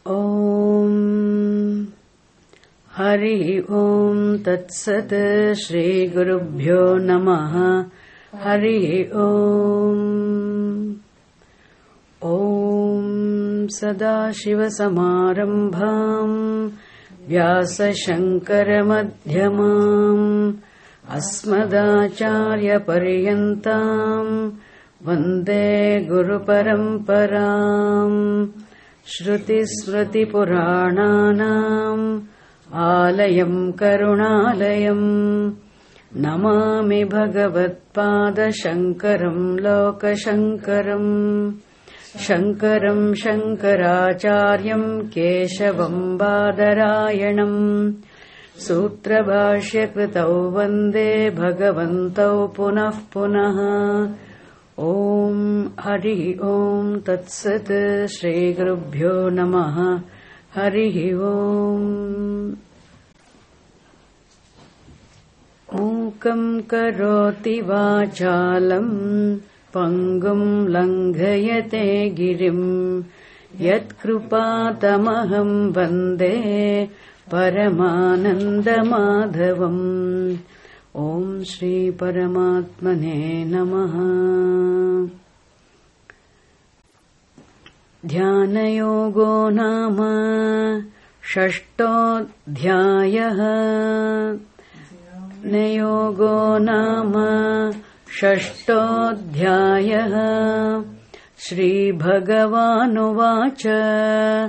Om Hari Om Tat Sat Shri Gurubhyo Namaha Hari Om Om Sadashiva Samarambham Vyasa Shankara Madhyamam Asmadacharya Paryantam Vande Guru Paramparam Shruti Smriti Purananam Alayam Karunalayam Namami Bhagavat Pada Shankaram Loka Shankaram Shankaram Shankaracharyam Keshavam Badarayanam Sutra Bhashya Kritau Vande Bhagavantau Punah Punah Om Hari Om Tat Sat Shri Gurubhyo Namaha Hari Om Mukam Karoti Vachalam Pangum Langhayate Girim Yat Krupatamaham Vande Paramananda Madhavam Om Shri Paramatmane Namaha Dhyana Yogo Nama Shashtodhyayaha Nayogo Nama Shashtodhyayaha Shri Bhagavanuvacha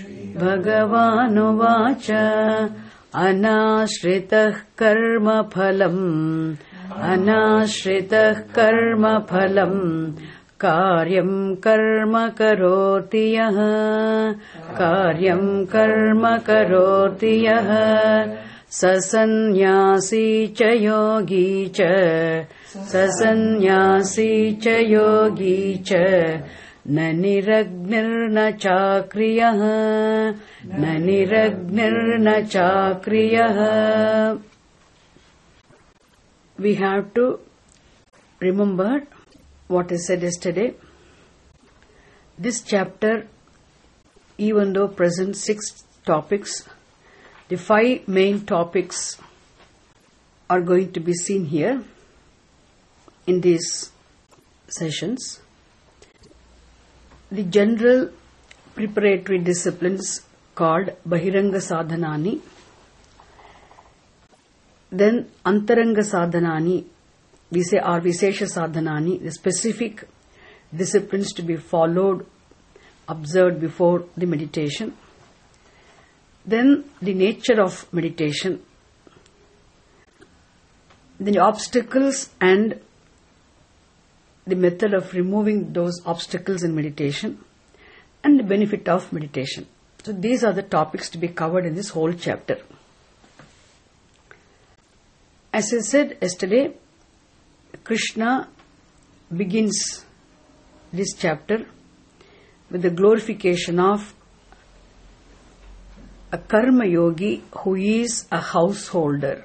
Bhagavanuvacha Anashritah karma phalam Anashritah karma phalam Karyam karma karoti yaha Karyam karma karoti yaha Sasanyasi cha yogi cha Sasanyasi cha yogi cha Naniragnirna chakriyaha Naniragnirna chakriyaha. We have to remember what I said yesterday. This chapter, even though presents 6 topics, the 5 main topics are going to be seen here in these sessions. The general preparatory disciplines called Bahiranga Sadhanani, then Antaranga Sadhanani, we say are Vishesha Sadhanani, the specific disciplines to be followed, observed before the meditation. Then the nature of meditation, then the obstacles and the method of removing those obstacles in meditation, and the benefit of meditation. So these are the topics to be covered in this whole chapter. As I said yesterday, Krishna begins this chapter with the glorification of a karma yogi who is a householder.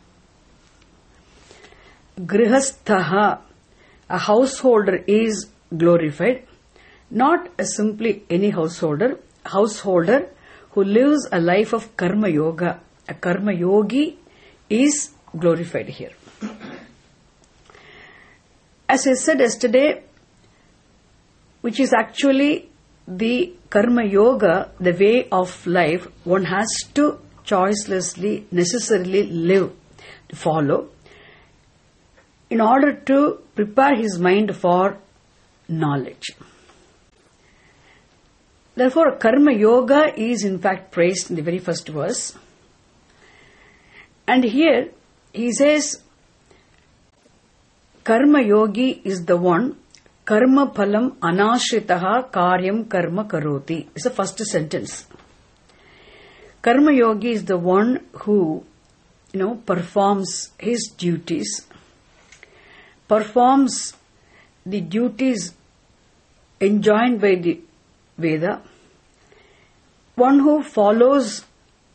Grihasthaha, a householder, is glorified, not simply any householder who lives a life of karma yoga. A karma yogi is glorified here. As I said yesterday, which is actually the karma yoga, the way of life one has to choicelessly, necessarily live, to follow, in order to prepare his mind for knowledge. Therefore, karma yoga is in fact praised in the very first verse. And here he says, karma yogi is the one, karma phalam anashritaha karyam karma karoti. It's the first sentence. Karma yogi is the one who, performs his duties, performs the duties enjoined by the Veda, one who follows,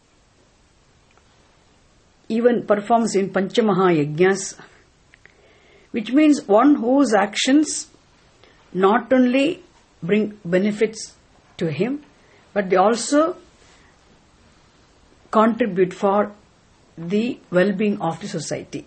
even performs in Panchamaha Yajnas, which means one whose actions not only bring benefits to him, but they also contribute for the well-being of the society.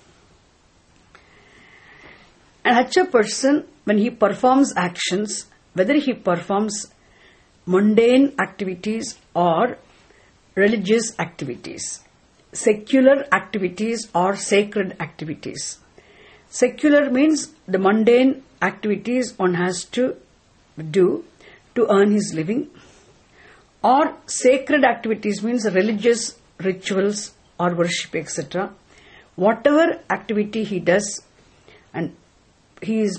And such a person, when he performs actions, whether he performs mundane activities or religious activities, secular activities or sacred activities. Secular means the mundane activities one has to do to earn his living, or sacred activities means religious rituals or worship, etc. Whatever activity he does, and he is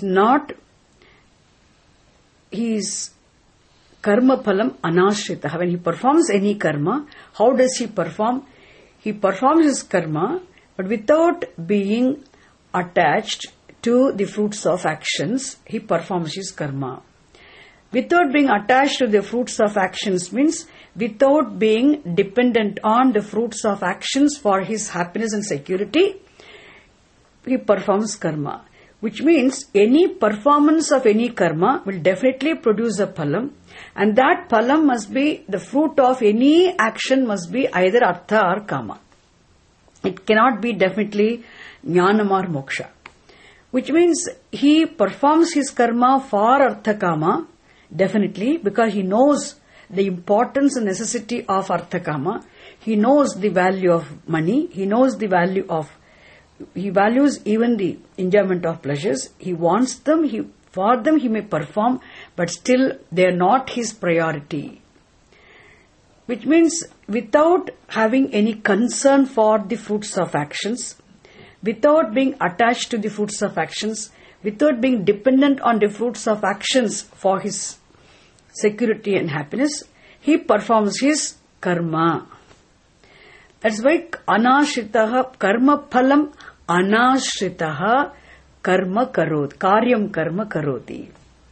karma phalam anashrita. When he performs any karma, how does he perform? He performs his karma, but without being attached to the fruits of actions, he performs his karma. Without being attached to the fruits of actions means without being dependent on the fruits of actions for his happiness and security, he performs karma. Which means any performance of any karma will definitely produce a phalam, and that phalam must be, the fruit of any action must be either artha or kama. It cannot be definitely jnanam or moksha. Which means he performs his karma for artha kama, definitely, because he knows the importance and necessity of artha kama. He knows the value of money. He knows the value of, he values even the enjoyment of pleasures. He wants them, for them he may perform, but still they are not his priority. Which means without having any concern for the fruits of actions, without being attached to the fruits of actions, without being dependent on the fruits of actions for his security and happiness, he performs his karma. That's why anashritaha karma phalam anashritaha karma karot, karyam karma karoti.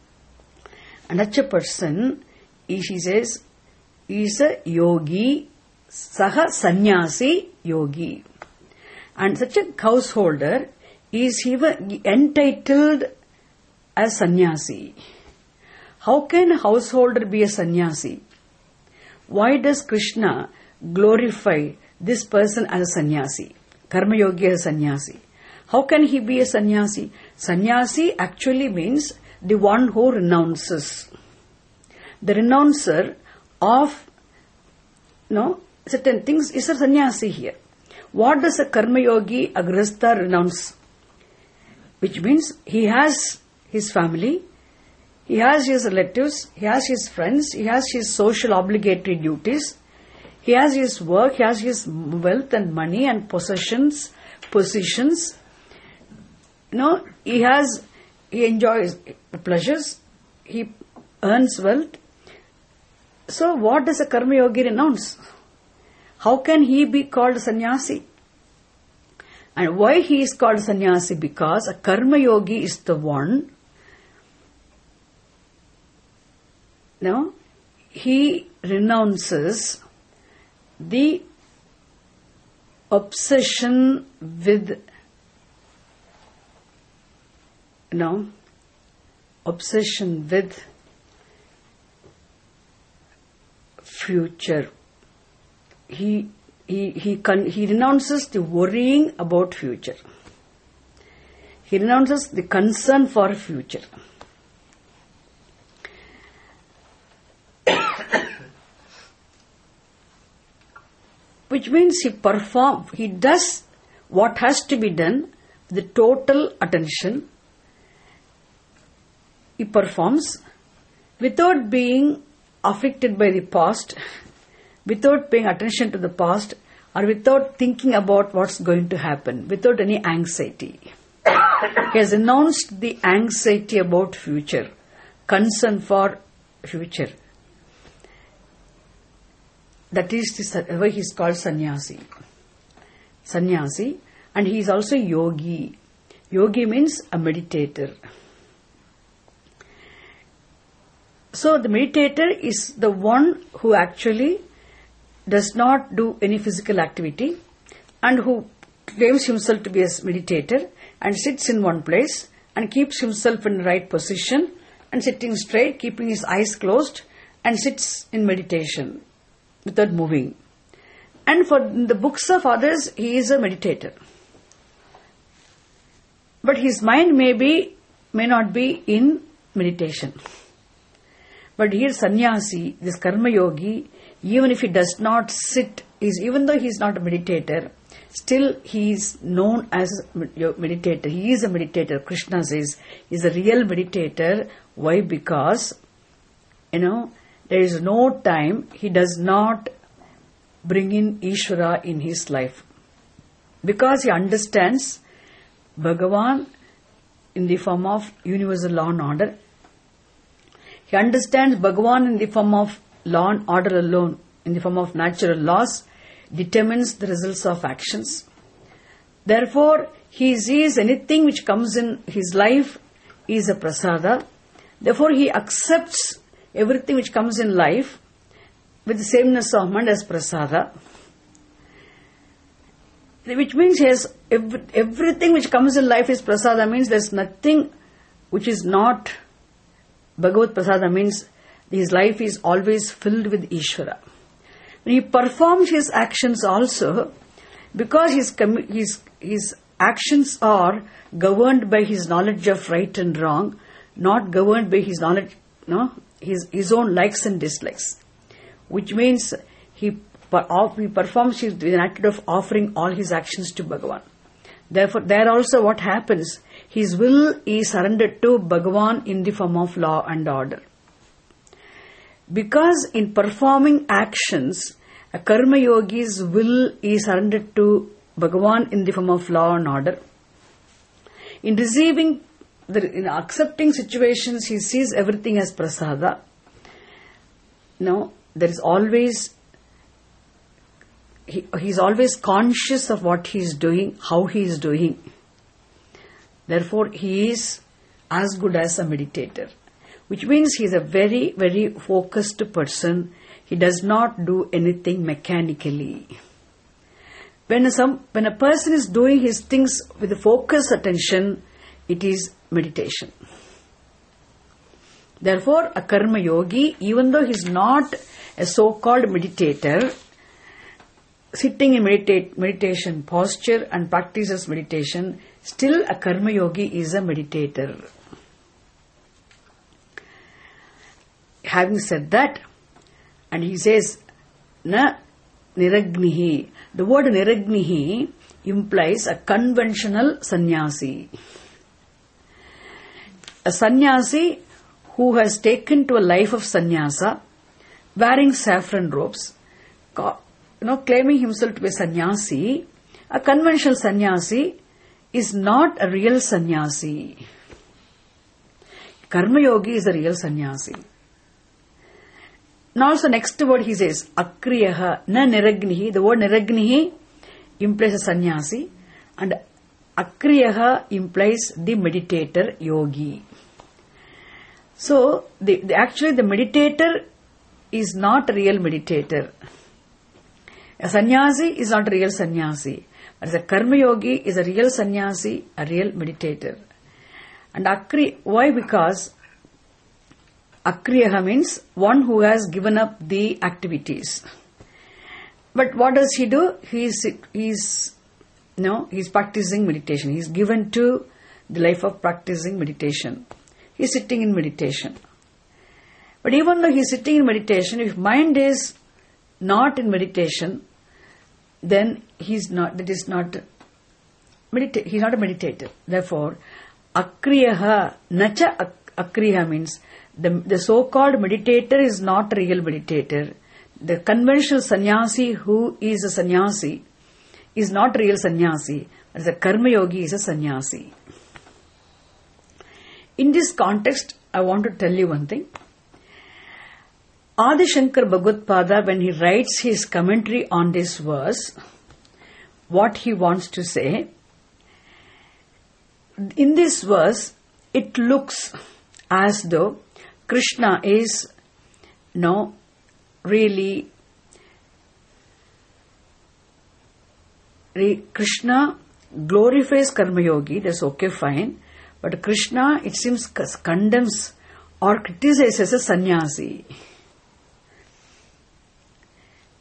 And such a person, he says, is a yogi, saha sannyasi yogi. And such a householder is even entitled as sannyasi. How can a householder be a sannyasi? Why does Krishna glorify this person as a sannyasi? Karma yogi as a sannyasi. How can he be a sannyasi? Sannyasi actually means the one who renounces. The renouncer of certain things is a sannyasi here. What does a karma yogi, a grihastha renounce? Which means he has his family, he has his relatives, he has his friends, he has his social obligatory duties, he has his work, he has his wealth and money and possessions, positions. He enjoys pleasures, he earns wealth. So what does a karma yogi renounce? How can he be called sannyasi? And why he is called sannyasi? Because a karma yogi is the one, he renounces the obsession with future. He renounces the worrying about future. He renounces the concern for future. Which means he does what has to be done with the total attention. He performs without being afflicted by the past, without paying attention to the past, or without thinking about what's going to happen, without any anxiety. He has renounced the anxiety about future, concern for future. That is why he is called sannyasi. Sannyasi, and he is also yogi. Yogi means a meditator. So the meditator is the one who actually does not do any physical activity and who claims himself to be a meditator and sits in one place and keeps himself in the right position and sitting straight, keeping his eyes closed and sits in meditation without moving. And for the books of others, he is a meditator. But his mind may not be in meditation. But here sannyasi, this karma yogi, even if he does not sit, even though he is not a meditator, still he is known as a meditator. He is a meditator. Krishna says he is a real meditator. Why? Because, there is no time he does not bring in Ishvara in his life. Because he understands Bhagavan in the form of universal law and order. He understands Bhagavan in the form of law and order alone, in the form of natural laws, determines the results of actions. Therefore, he sees anything which comes in his life is a prasada. Therefore, he accepts everything which comes in life with the sameness of mind as prasada. Which means he has everything which comes in life is prasada, means there is nothing which is not Bhagavad Prasada, means his life is always filled with Ishvara. When he performs his actions also, because his actions are governed by his knowledge of right and wrong, not governed by his knowledge, his own likes and dislikes. Which means he performs with an attitude of offering all his actions to Bhagavan. Therefore, there also what happens, his will is surrendered to Bhagavan in the form of law and order. Because in performing actions, a karma yogi's will is surrendered to Bhagavan in the form of law and order. In accepting situations, he sees everything as prasada. There is always, he is always conscious of what he is doing, how he is doing. Therefore, he is as good as a meditator. Which means he is a very, very focused person. He does not do anything mechanically. When a person is doing his things with a focused attention, it is meditation. Therefore, a karma yogi, even though he is not a so-called meditator, sitting in meditation posture and practices meditation, still a karma yogi is a meditator. Having said that, and he says, na niragnihi. The word niragnihi implies a conventional sannyasi. A sannyasi who has taken to a life of sannyasa, wearing saffron robes, claiming himself to be a sannyasi, a conventional sannyasi is not a real sannyasi. Karma yogi is a real sannyasi. Now also next word he says, akriyaha na niragnihi. The word niragnihi implies a sannyasi and akriyaha implies the meditator yogi. So, actually the meditator is not a real meditator. A sannyasi is not a real sannyasi. But a karma yogi is a real sannyasi, a real meditator. And why? Because akriyaha means one who has given up the activities. But what does he do? He's practicing meditation. He's given to the life of practicing meditation. He's sitting in meditation. But even though he's sitting in meditation, if mind is not in meditation, then he's not a meditator. Therefore, akriyaha, nacha akriyaha means the so-called meditator is not a real meditator. The conventional sannyasi who is a sannyasi is not a real sannyasi, but the karma yogi is a sannyasi. In this context, I want to tell you one thing. Adi Shankar Bhagavad-pada, when he writes his commentary on this verse, what he wants to say, in this verse, it looks as though Krishna is, really, Krishna glorifies Karma Yogi, that's okay, fine. But Krishna, it seems, condemns or criticizes a sannyasi.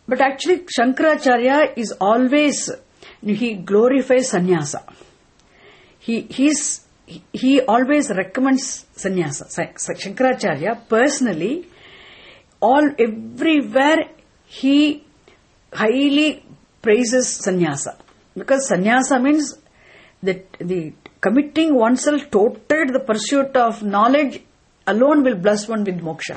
But actually, Shankaracharya is always, he glorifies sannyasa. He always recommends sannyasa. Shankaracharya personally, everywhere he highly praises sannyasa. Because sannyasa means that the committing oneself total to the pursuit of knowledge alone will bless one with moksha.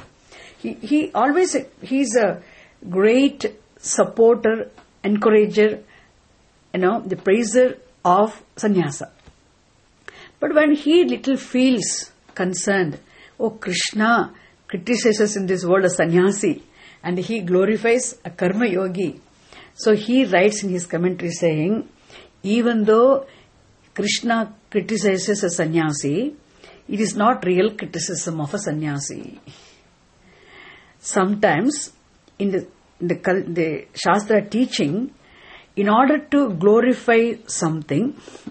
He's a great supporter, encourager, the praiser of sannyasa. But when he little feels concerned, Krishna criticizes in this world a sannyasi and he glorifies a karma yogi. So he writes in his commentary saying, even though Krishna criticizes a sannyasi, it is not real criticism of a sannyasi. Sometimes in the Shastra teaching, in order to glorify something,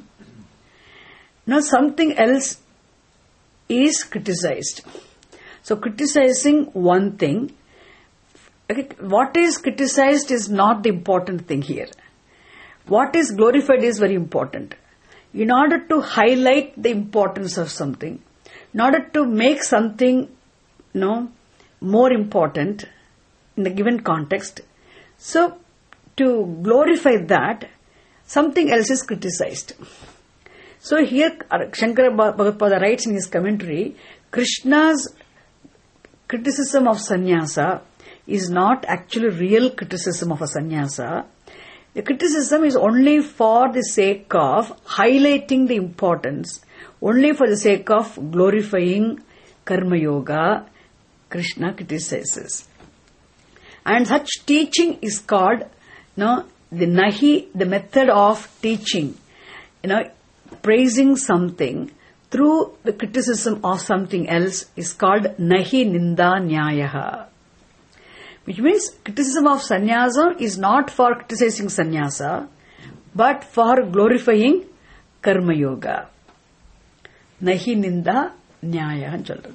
something else is criticized. So criticizing one thing, what is criticized is not the important thing here. What is glorified is very important. In order to highlight the importance of something, in order to make something, more important in the given context, so to glorify that, something else is criticized. So here Shankara Bhagavad writes in his commentary, Krishna's criticism of sannyasa is not actually real criticism of a sannyasa. The criticism is only for the sake of highlighting the importance, only for the sake of glorifying karma yoga. Krishna criticizes. And such teaching is called, the nahi, the method of teaching, praising something through the criticism of something else is called nahi ninda nyayaha. Which means criticism of sannyasa is not for criticizing sannyasa, but for glorifying karma yoga. Nahi ninda nyayaha.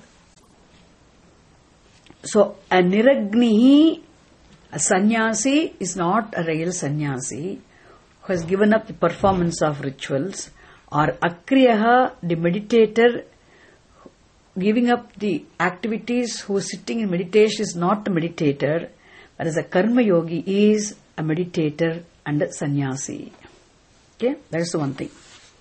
So a niragnihi, a sannyasi, is not a real sannyasi who has given up the performance of rituals, or akriyaha, the meditator, giving up the activities, who is sitting in meditation is not a meditator, whereas a karma yogi is a meditator and a sannyasi. Okay, that is the one thing.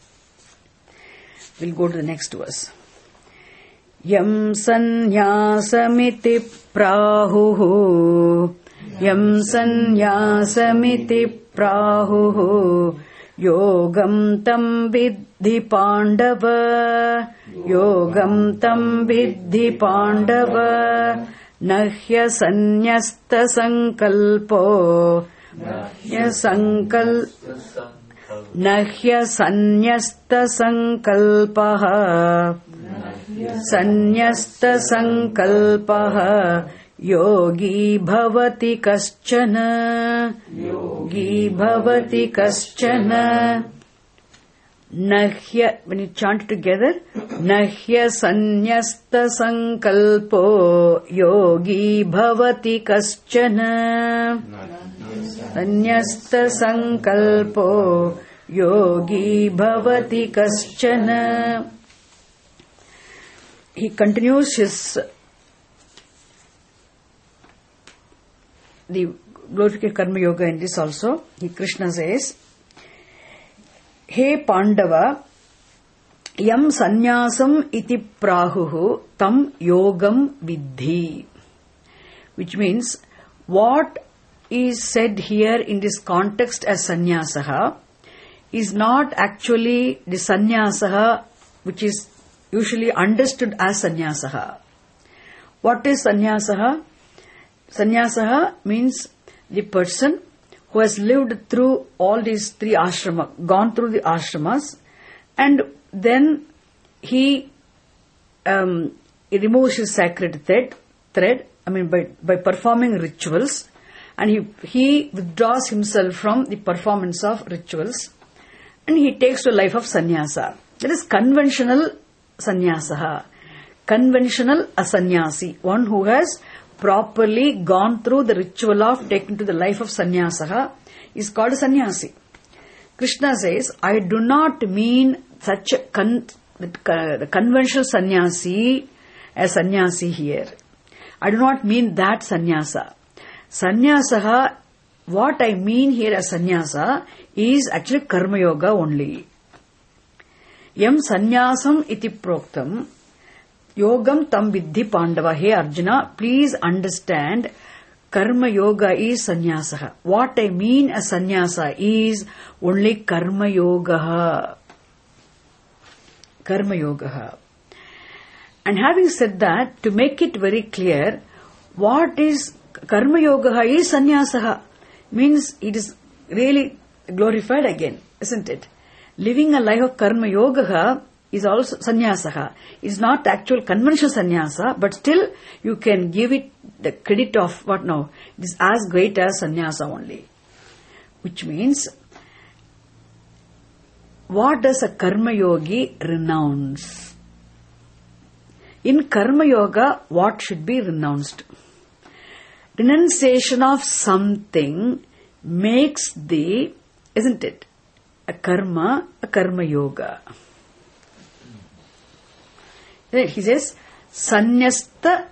We'll go to the next verse. Yam sannyāsamiti prāhuhu, yam sannyāsamiti prāhuhu, yogam tam vidhi pandava, yogam tam vidhi pandava, nahya sannyasta sankalpo, nahya sannyasta sankalpaha, sannyasta sankalpaha, yogi bhavati kaschana, yogi bhavati kaschana, nahya, when you chant together, nahya sannyasta sankalpo, yogi bhavati kaschana, sannyasta sankalpo, yogi bhavati kaschana. He continues the glorification karma yoga in this also. Krishna says, He Pandava, yam sannyasam iti prahuhu tam yogam vidhi. Which means, what is said here in this context as sannyasaha is not actually the sannyasaha which is usually understood as sannyasaha. What is sannyasaha? Sannyasaha means the person who has lived through all these three ashramas, gone through the ashramas, and then he removes his sacred thread, by performing rituals, and he withdraws himself from the performance of rituals, and he takes to a life of sannyasa. That is conventional sannyasaha. Conventional asannyasi, one who has properly gone through the ritual of taking to the life of sannyasa is called sannyasi. Krishna says, I do not mean such a conventional sannyasi as sannyasi here. I do not mean that sannyasa. Sannyasa, what I mean here as sannyasa is actually karma yoga only. Yam sannyasam iti proktam yogam tam vidhi pandava. Hey Arjuna, please understand, karma yoga is sannyasa. What I mean as sannyasa is only karma yoga. Karma yoga. And having said that, to make it very clear, what is karma yoga is sannyasa. Means it is really glorified again, isn't it? Living a life of karma yoga is also sannyasa. It's not actual conventional sannyasa, but still you can give it the credit of what now? It is as great as sannyasa only. Which means, what does a karma yogi renounce? In karma yoga, what should be renounced? Renunciation of something makes the, isn't it, a karma yoga. He says, Sanyasta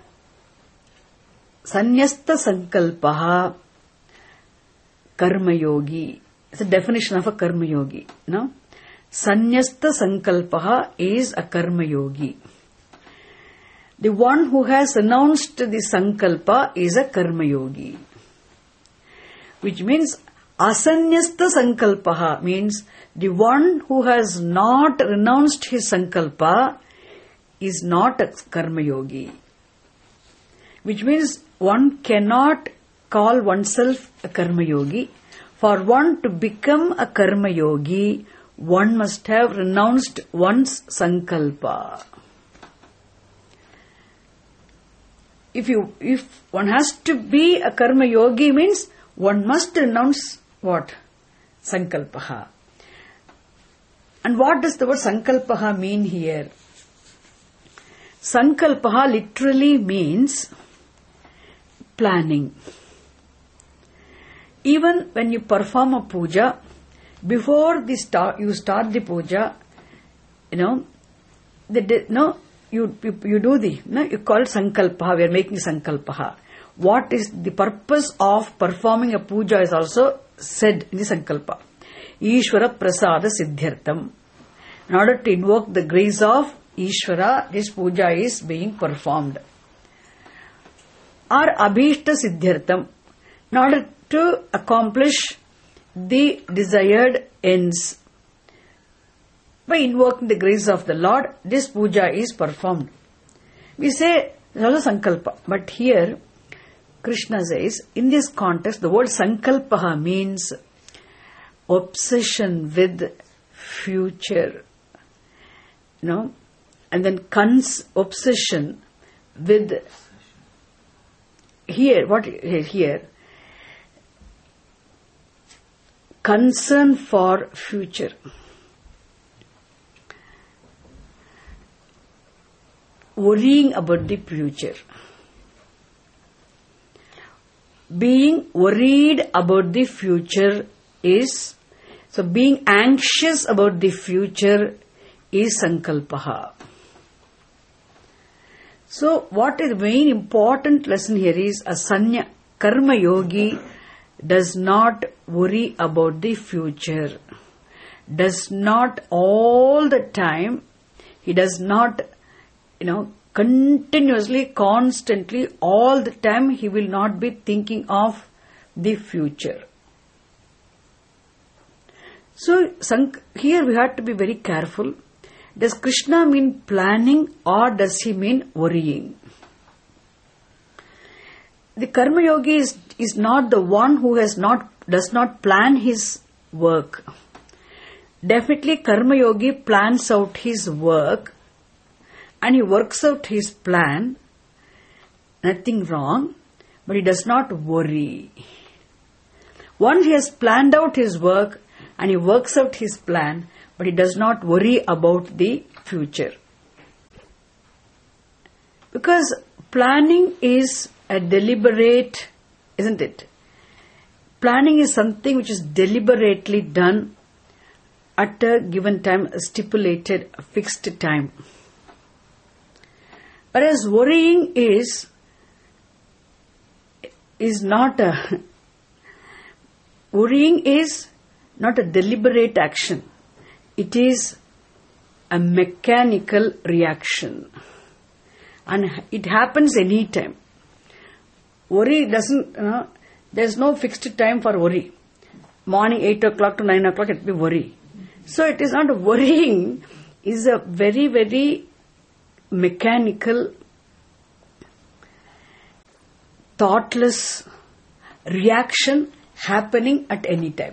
sankalpaha karma yogi. It's a definition of a karma yogi. No? Sanyasta sankalpaha is a karma yogi. The one who has renounced the sankalpa is a karma yogi. Which means asanyasta sankalpaha means the one who has not renounced his sankalpa is not a karma yogi. Which means one cannot call oneself a karma yogi. For one to become a karma yogi, one must have renounced one's sankalpa. If one has to be a karma yogi means one must renounce what? Sankalpaha. And what does the word sankalpaha mean here? Sankalpaha literally means planning. Even when you perform a puja, before you start the puja, you call it sankalpaha. We are making sankalpaha. What is the purpose of performing a puja is also said in the sankalpa. Ishvara prasada siddhyartam. In order to invoke the grace of Ishvara, this puja is being performed. Or abhishta siddhyartam. In order to accomplish the desired ends. By invoking the grace of the Lord, this puja is performed. We say, it's also sankalpa. But here, Krishna says, in this context, the word sankalpaha means obsession with future. And then obsession with here concern for future. Worrying about the future. Being worried about the future is, so being anxious about the future is sankalpaha. So what is the main important lesson here is a karma yogi does not worry about the future. Does not all the time, he does not, continuously, constantly, all the time he will not be thinking of the future. So here we have to be very careful. Does Krishna mean planning or does he mean worrying? The karma yogi is not the one who does not plan his work. Definitely karma yogi plans out his work and he works out his plan. Nothing wrong, but he does not worry. Once he has planned out his work and he works out his plan, but he does not worry about the future. Because planning is a deliberate, isn't it? Planning is something which is deliberately done at a given time, a stipulated, a fixed time. Whereas worrying is not a deliberate action. It is a mechanical reaction. And it happens anytime. Worry doesn't, there's no fixed time for worry. Morning 8 o'clock to 9 o'clock, it will be worry. So it is not worrying, is a very, very mechanical, thoughtless reaction happening at any time.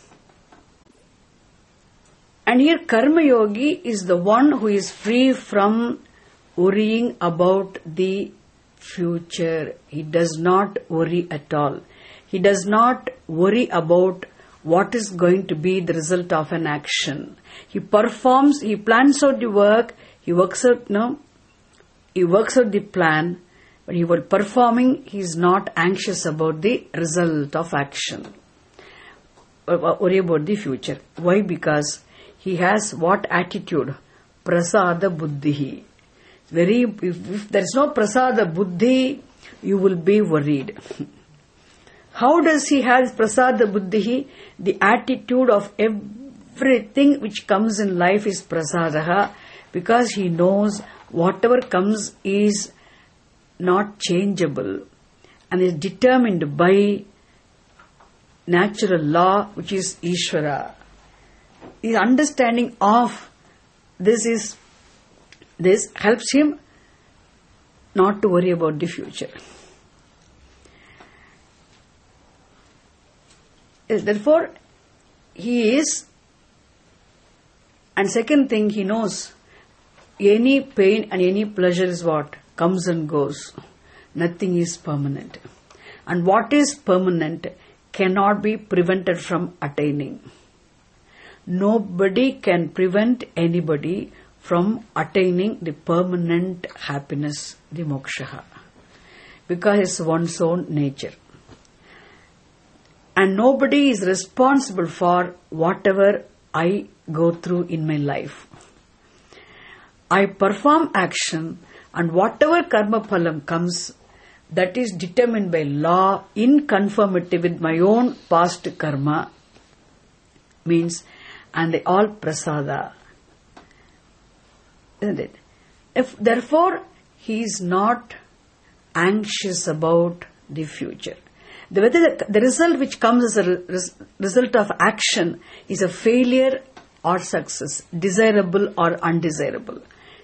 And here Karma Yogi is the one who is free from worrying about the future. He does not worry at all. He does not worry about what is going to be the result of an action. He performs, he plans out the work, he works out the plan, but he was performing, he is not anxious about the result of action. Worry about the future. Why? Because he has what attitude? Prasada buddhi. If there is no prasada buddhi, you will be worried. How does he have prasada buddhi? The attitude of everything which comes in life is prasadaha, because he knows whatever comes is not changeable and is determined by natural law, which is Ishvara. His understanding of this helps him not to worry about the future. Therefore, he is, and second thing, he knows any pain and any pleasure is what? Comes and goes. Nothing is permanent. And what is permanent cannot be prevented from attaining. Nobody can prevent anybody from attaining the permanent happiness, the moksha, because it's one's own nature. And nobody is responsible for whatever I go through in my life. I perform action, and whatever karma phalam comes, that is determined by law in conformity with my own past karma, means, and they all prasada. Isn't it? Therefore, he is not anxious about the future. Whether the result which comes as a result of action is a failure or success, desirable or undesirable,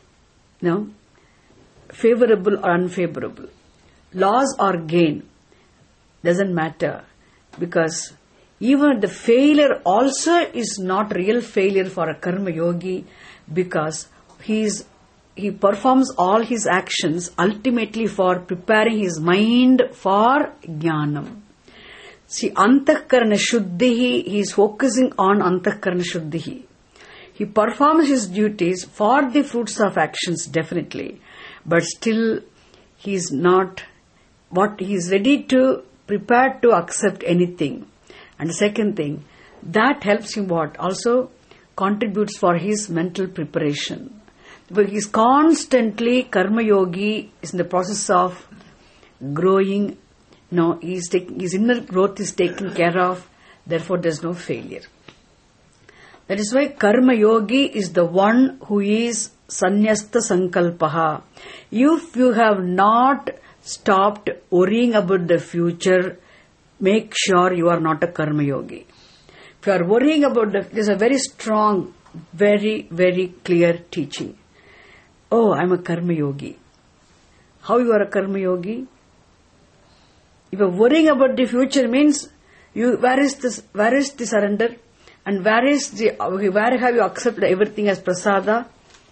favorable or unfavorable, loss or gain, doesn't matter, because even the failure also is not real failure for a karma yogi, because he performs all his actions ultimately for preparing his mind for jnanam. See, antahkarana shuddhi, he is focusing on antahkarana shuddhi. He performs his duties for the fruits of actions, definitely, but still he is not he is ready to prepare to accept anything. And the second thing, that helps him what? Also contributes for his mental preparation. But he is constantly, karma yogi is in the process of growing. His inner growth is taken care of. Therefore, there is no failure. That is why karma yogi is the one who is sannyasta sankalpaha. If you have not stopped worrying about the future, make sure you are not a karma yogi. If you are worrying about there is a very strong, very, very clear teaching. Oh, I am a karma yogi. How you are a karma yogi? If you are worrying about the future, means where is the surrender, and where have you accepted everything as prasada?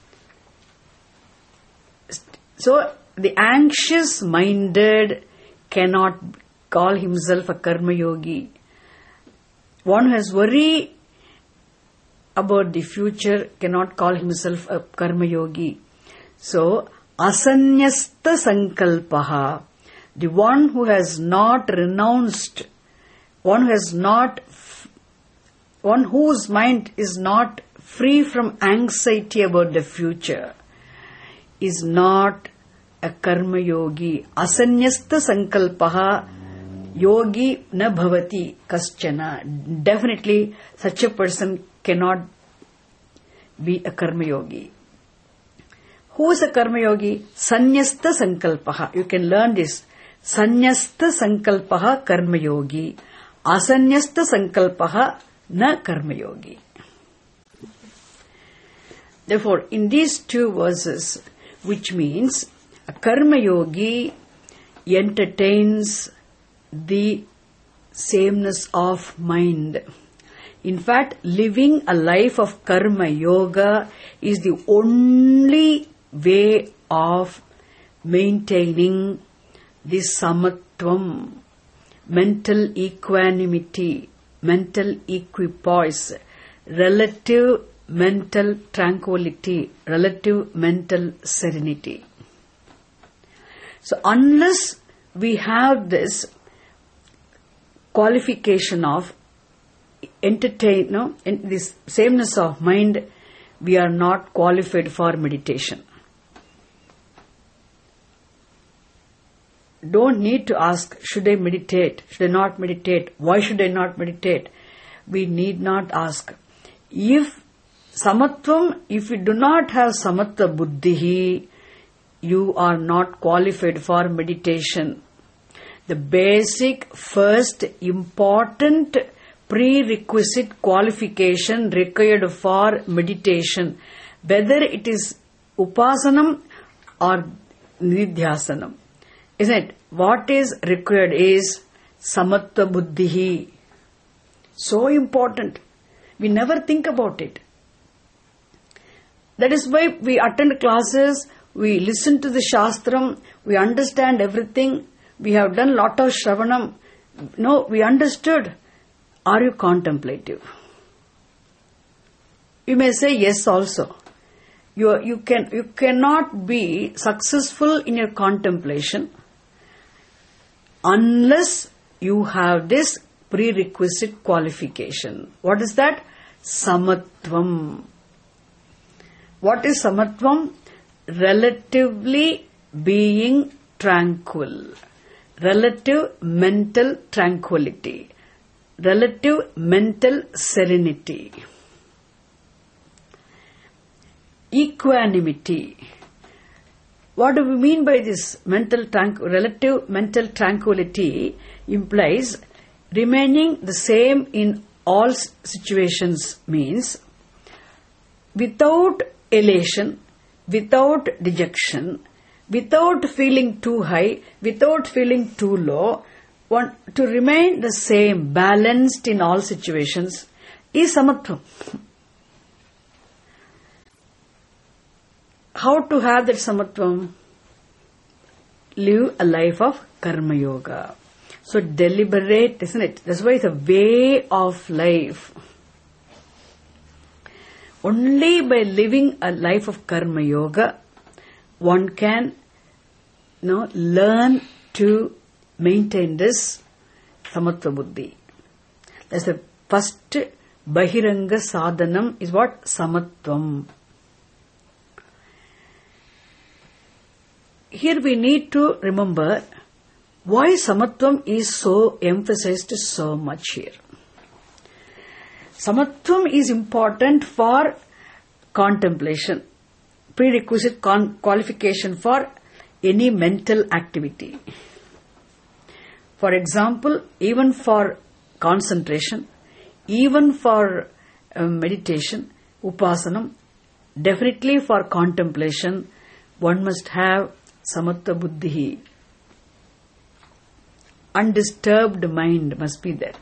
So the anxious minded cannot call himself a karma yogi. One who has worry about the future cannot call himself a karma yogi. So, asanyasta sankalpaha, the one who has not renounced, one whose mind is not free from anxiety about the future, is not a karma yogi. Asanyasta sankalpaha yogi na bhavati kaschana. Definitely such a person cannot be a karma yogi. Who is a karma yogi? Sanyasta sankalpaha. You can learn this. Sanyasta sankalpaha karma yogi. Asanyasta sankalpaha na karma yogi. Therefore, in these two verses, which means a karma yogi entertains the sameness of mind. In fact, living a life of karma yoga is the only way of maintaining the samatvam, mental equanimity, mental equipoise, relative mental tranquility, relative mental serenity. So unless we have this qualification of this sameness of mind, we are not qualified for meditation. Don't need to ask, should I meditate? Should I not meditate? Why should I not meditate? We need not ask. If you do not have samatva buddhi, you are not qualified for meditation. The basic, first, important prerequisite qualification required for meditation, whether it is upasanam or nidhyasanam, isn't it? What is required is samatva buddhi. So important. We never think about it. That is why we attend classes, we listen to the shastram, we understand everything, we have done lot of shravanam. No, we understood. Are you contemplative? You may say yes also. You cannot be successful in your contemplation unless you have this prerequisite qualification. What is that? Samatvam. What is samatvam? Relatively being tranquil. Relative mental tranquility. Relative mental serenity. Equanimity. What do we mean by this? Relative mental tranquility implies remaining the same in all situations, means without elation, without dejection, without feeling too high, without feeling too low, to remain the same, balanced in all situations, is samatvam. How to have that samatvam? Live a life of karma yoga. So deliberate, isn't it? That's why it's a way of life. Only by living a life of karma yoga, one can learn to maintain this samatva buddhi. That's the first bahiranga sadhanam is what? Samatvam. Here we need to remember why samatvam is so emphasized so much here. Samatvam is important for contemplation, prerequisite qualification for any mental activity. For example, even for concentration, even for meditation, upasanam, definitely for contemplation, one must have samatva buddhi. Undisturbed mind must be there.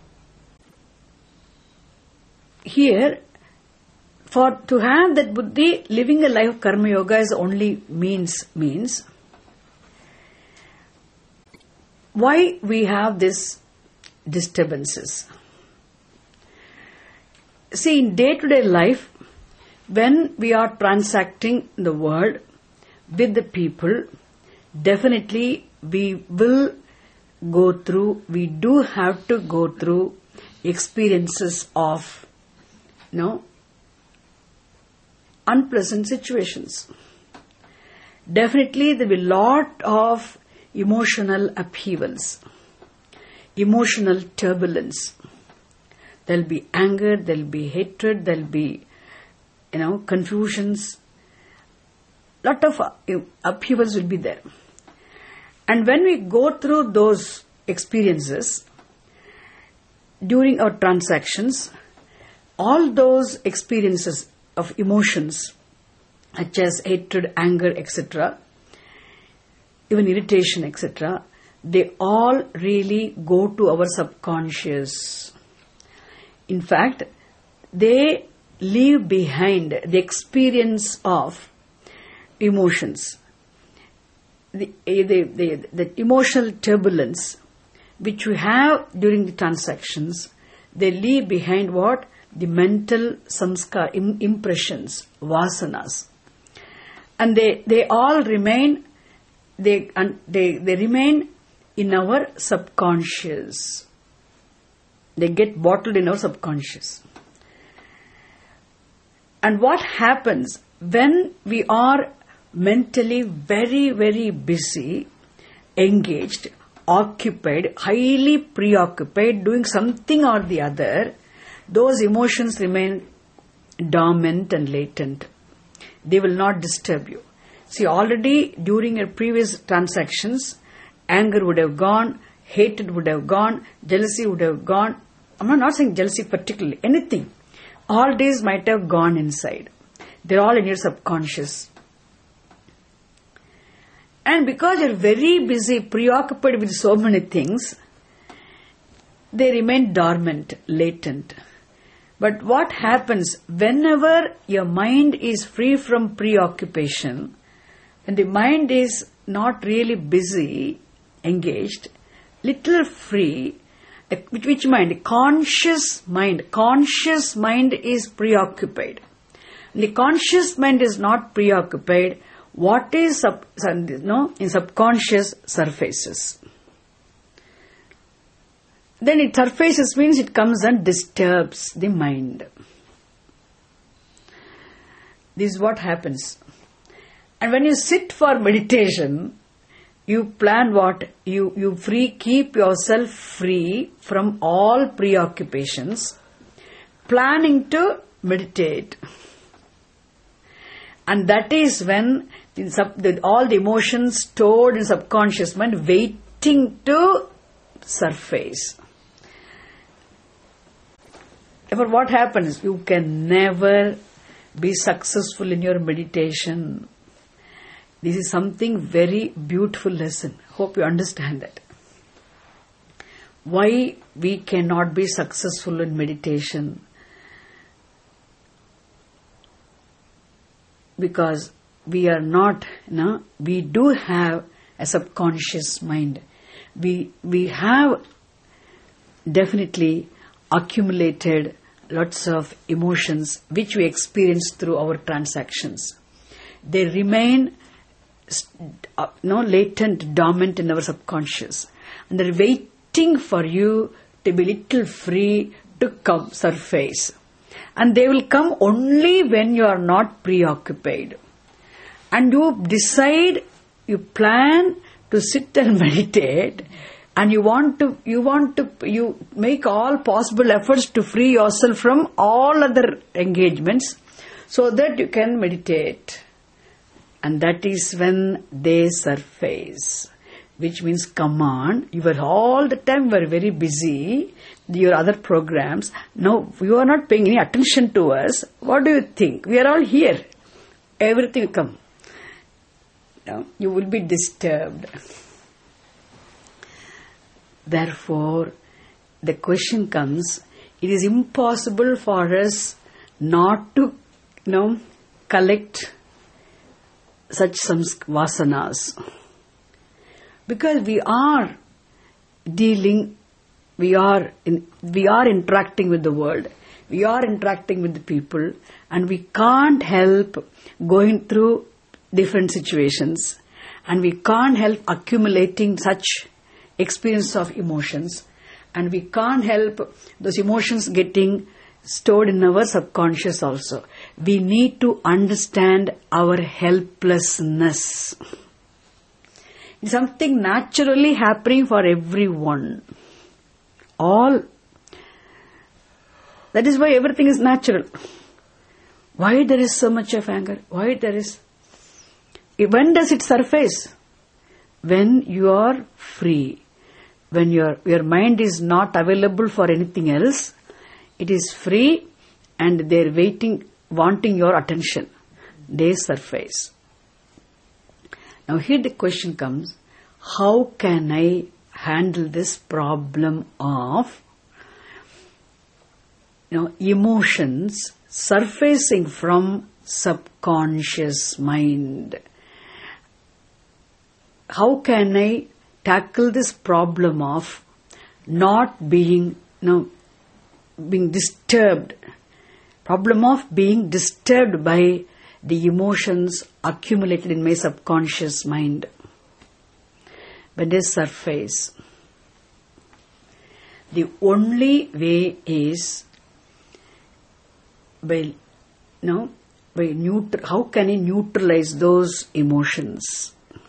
Here, to have that buddhi, living a life of karma yoga is only means. Why we have these disturbances? See, in day-to-day life, when we are transacting the world with the people, definitely we will we do have to go through experiences of, unpleasant situations. Definitely there will be a lot of emotional upheavals, emotional turbulence. There will be anger, there will be hatred, there will be, confusions. Lot of upheavals will be there. And when we go through those experiences, during our transactions, all those experiences of emotions, such as hatred, anger, etc., even irritation, etc., they all really go to our subconscious. In fact, they leave behind the experience of emotions. The emotional turbulence which we have during the transactions, they leave behind what? The mental samskar, impressions, vasanas. And they all remain, they remain in our subconscious. They get bottled in our subconscious. And what happens when we are mentally very, very busy, engaged, occupied, highly preoccupied, doing something or the other, those emotions remain dormant and latent. They will not disturb you. See, already during your previous transactions, anger would have gone, hatred would have gone, jealousy would have gone. I'm not saying jealousy particularly, anything. All these might have gone inside. They're all in your subconscious. And because you're very busy, preoccupied with so many things, they remain dormant, latent. But what happens whenever your mind is free from preoccupation, when the mind is not really busy, engaged, little free, which mind? Conscious mind. Conscious mind is preoccupied. The conscious mind is not preoccupied. What is in subconscious surfaces. Then it surfaces means it comes and disturbs the mind. This is what happens. And when you sit for meditation, you plan what? You keep yourself free from all preoccupations, planning to meditate. And that is when all the emotions stored in subconscious mind waiting to surface. Therefore, what happens? You can never be successful in your meditation. This is something very beautiful lesson. Hope you understand that. Why we cannot be successful in meditation? Because we are not, we do have a subconscious mind. We have definitely accumulated lots of emotions which we experience through our transactions. They remain latent, dormant in our subconscious. And they're waiting for you to be little free to come surface. And they will come only when you are not preoccupied. And you decide, you plan to sit and meditate, and you make all possible efforts to free yourself from all other engagements so that you can meditate. And that is when they surface, which means come on, you were all the time very busy, your other programs. Now you are not paying any attention to us. What do you think? We are all here. Everything will come. You will be disturbed. Therefore, the question comes, it is impossible for us not to, collect such some vasanas. Because we are interacting with the world. We are interacting with the people, and we can't help going through different situations, and we can't help accumulating such experience of emotions, and we can't help those emotions getting stored in our subconscious also. We need to understand our helplessness. It's something naturally happening for everyone. That is why everything is natural. Why there is so much of anger? When does it surface? When you are free. When your mind is not available for anything else, it is free and they're wanting your attention. They surface. Now here the question comes, how can I handle this problem of emotions surfacing from subconscious mind? How can I tackle this problem of not being disturbed? Problem of being disturbed by the emotions accumulated in my subconscious mind. When they surface, the only way is how can I neutralize those emotions?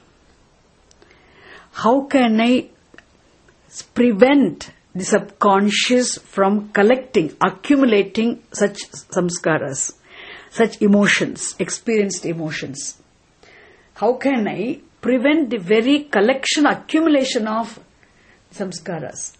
How can I prevent the subconscious from accumulating such samskaras, such emotions, experienced emotions? How can I prevent the very accumulation of samskaras?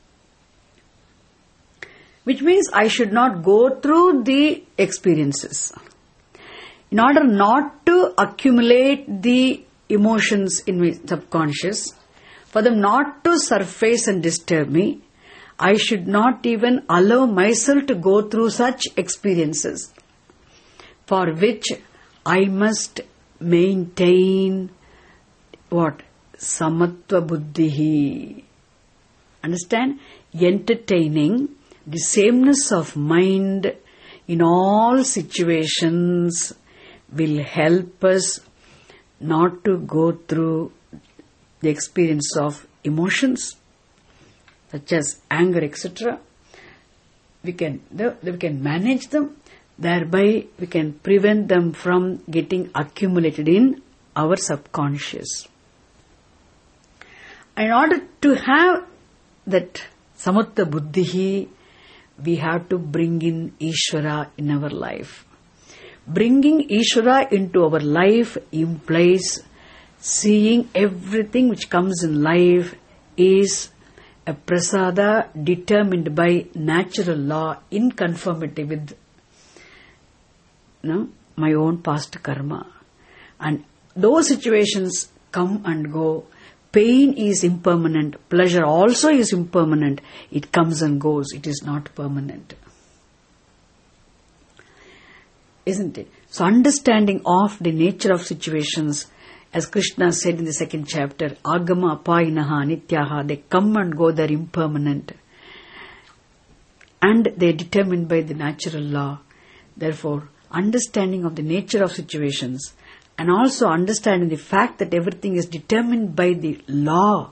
Which means I should not go through the experiences. In order not to accumulate the emotions in my subconscious, for them not to surface and disturb me, I should not even allow myself to go through such experiences, for which I must maintain what? Samatva buddhihi. Understand? Entertaining the sameness of mind in all situations will help us not to go through the experience of emotions such as anger, etc. We can manage them. Thereby, we can prevent them from getting accumulated in our subconscious. In order to have that samatva buddhihi, we have to bring in Ishvara in our life. Bringing Ishvara into our life implies seeing everything which comes in life is a prasada determined by natural law in conformity with my own past karma. And those situations come and go. Pain is impermanent. Pleasure also is impermanent. It comes and goes. It is not permanent. Isn't it? So understanding of the nature of situations, as Krishna said in the second chapter, Agama apayinaha nityaha, they come and go, they are impermanent. And they are determined by the natural law. Therefore, understanding of the nature of situations and also understanding the fact that everything is determined by the law.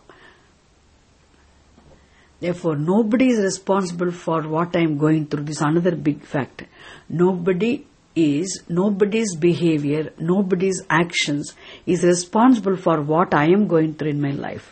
Therefore, nobody is responsible for what I am going through. This is another big fact. Nobody's behavior, nobody's actions is responsible for what I am going through in my life.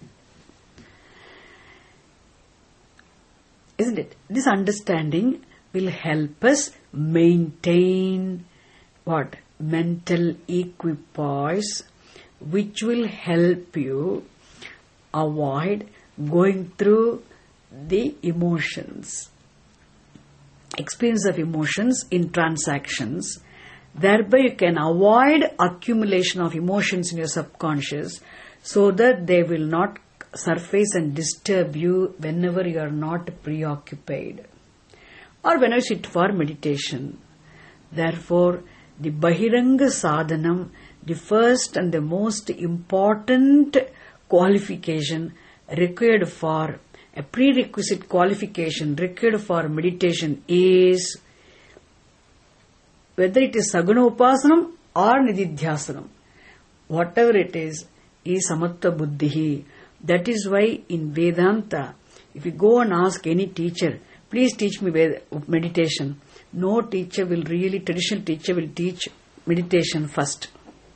Isn't it? This understanding will help us maintain what? Mental equipoise, which will help you avoid going through the emotions, experience of emotions in transactions. Thereby you can avoid accumulation of emotions in your subconscious so that they will not surface and disturb you whenever you are not preoccupied or when you sit for meditation. Therefore, the Bahiranga Sadhanam, the first and the most important qualification required for, a prerequisite qualification required for meditation is, whether it is Saguna Upasanam or Nididhyasanam, whatever it is samatva buddhihi. That is why in Vedanta, if you go and ask any teacher, please teach me meditation, no teacher will really, traditional teacher will teach meditation first.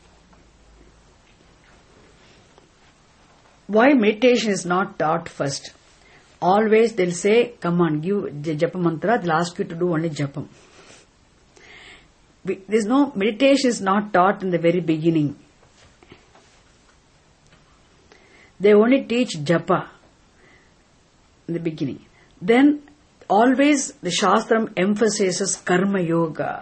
Why meditation is not taught first? Always they'll say, come on, give the japa mantra, they'll ask you to do only japam. There's no, meditation is not taught in the very beginning. They only teach japa in the beginning. Then always the Shastram emphasizes karma yoga.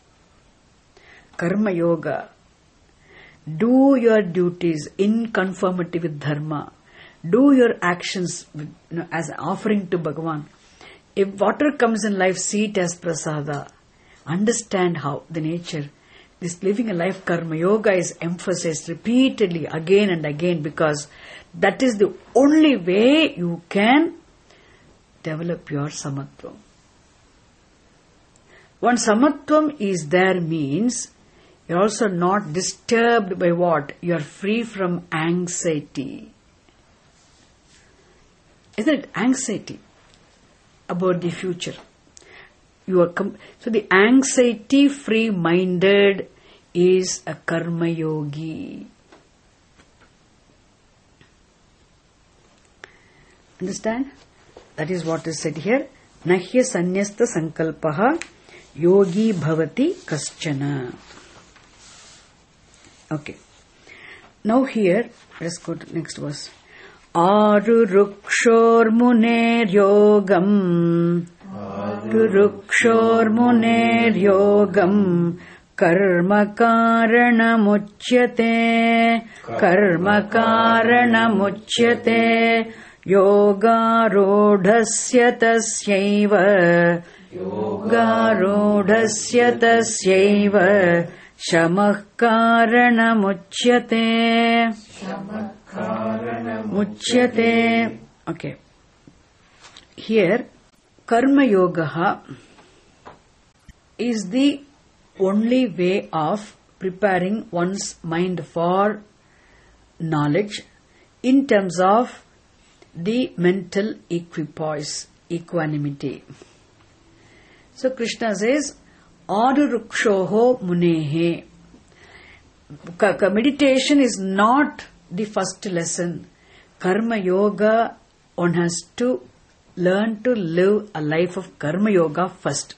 Karma yoga. Do your duties in conformity with dharma. Do your actions as an offering to Bhagavan. If water comes in life, see it as prasada. Understand how the nature. This living a life karma yoga is emphasized repeatedly again and again, because that is the only way you can develop your samatvam. Once samatvam is there means you're also not disturbed by what? You're free from anxiety. Isn't it anxiety about the future? So the anxiety-free minded is a karma yogi. Understand? That is what is said here. Nahya sanyasta sankalpaha yogi bhavati kaschana. Okay. Now here, let's go to next verse. Aru rukshor muner yogam. Rukshor muner yogam. Karma karana muchyate. Karma karana muchyate. Yoga rodhasya tasyaiva. Yoga rodhasya tasyaiva. Shamah karana muchyate. Muchyate. Okay. Here, karma yoga is the only way of preparing one's mind for knowledge in terms of the mental equipoise, equanimity. So Krishna says, Adu rukshoho munehe. Meditation is not the first lesson. Karma yoga, one has to learn to live a life of karma yoga first.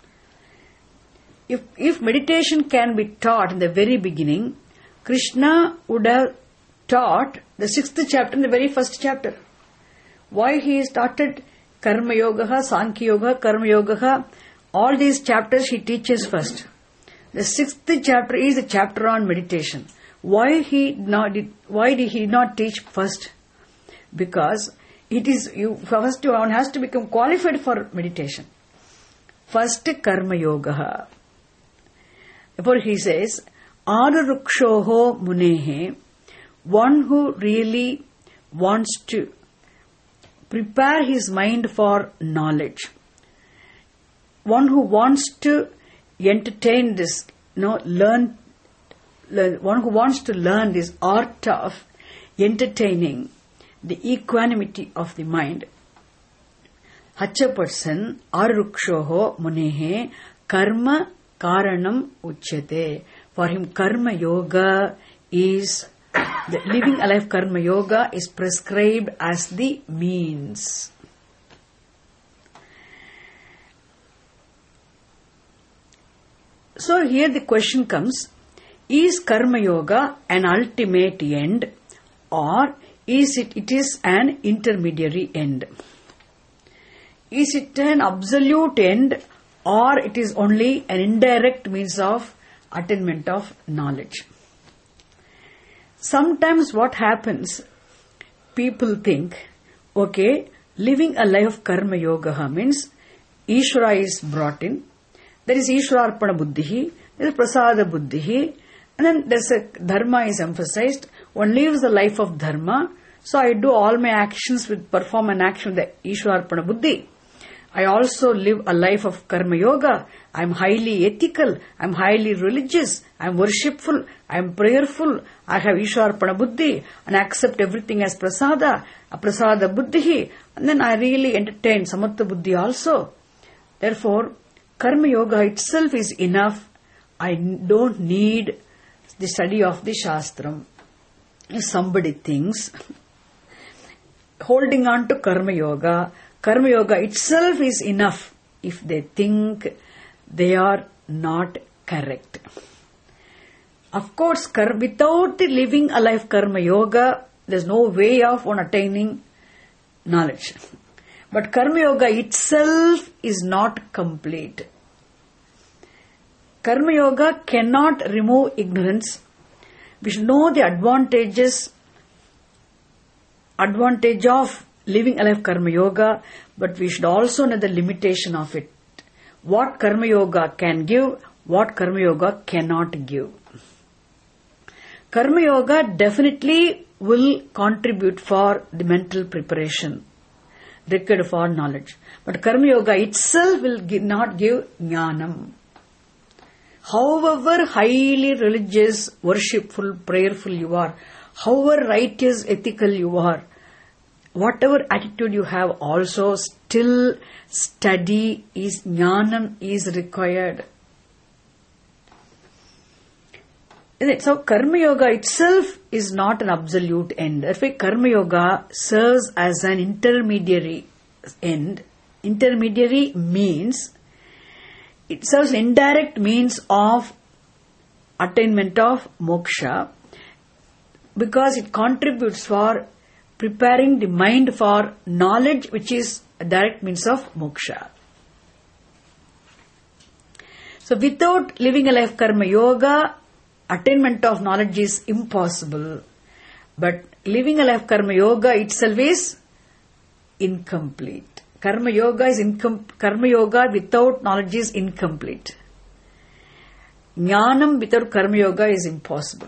If meditation can be taught in the very beginning, Krishna would have taught the 6th chapter in the very first chapter. Why he started karma yoga, sankhya yoga, karma yoga, all these chapters he teaches first. The 6th chapter is the chapter on meditation. Why did he not teach first? Because it is one has to become qualified for meditation. First karma yoga. Therefore he says, Arurukshoho munehe, one who really wants to prepare his mind for knowledge, one who wants to entertain this, one who wants to learn this art of entertaining the equanimity of the mind. Such a person, Arurukshoho munehe, karma karanam uchyate. For him, karma yoga is, the living a life karma yoga is prescribed as the means. So here the question comes, is karma yoga an ultimate end, or is it is an intermediary end? Is it an absolute end, or it is only an indirect means of attainment of knowledge? Sometimes what happens, people think, okay, living a life of karma yoga means Ishvara is brought in, there is Ishvararpana buddhi, there is prasada buddhi, and then there's a dharma is emphasized. One lives the life of dharma, so I do all my actions perform an action with the Ishvararpana buddhi. I also live a life of Karma Yoga. I am highly ethical. I am highly religious. I am worshipful. I am prayerful. I have Isharpana Buddhi and I accept everything as Prasada, a Prasada Buddhi. And then I really entertain Samatha Buddhi also. Therefore, Karma Yoga itself is enough. I don't need the study of the Shastram. If somebody thinks holding on to Karma Yoga itself is enough, if they think they are not correct. Of course, without the living a life Karma Yoga, there's no way of one attaining knowledge. But Karma Yoga itself is not complete. Karma Yoga cannot remove ignorance. We should know the advantage of living a life Karma Yoga, but we should also know the limitation of it. What Karma Yoga can give, what Karma Yoga cannot give. Karma Yoga definitely will contribute for the mental preparation required for knowledge. But Karma Yoga itself will not give jnanam. However highly religious, worshipful, prayerful you are, however righteous, ethical you are, whatever attitude you have, also still study is jnanam is required. So Karma Yoga itself is not an absolute end. Therefore, Karma Yoga serves as an intermediary end. Intermediary means it serves an indirect means of attainment of moksha because it contributes for preparing the mind for knowledge, which is a direct means of moksha. So without living a life Karma Yoga, attainment of knowledge is impossible. But living a life Karma Yoga itself is incomplete. Karma Yoga without knowledge is incomplete. Jnanam without Karma Yoga is impossible.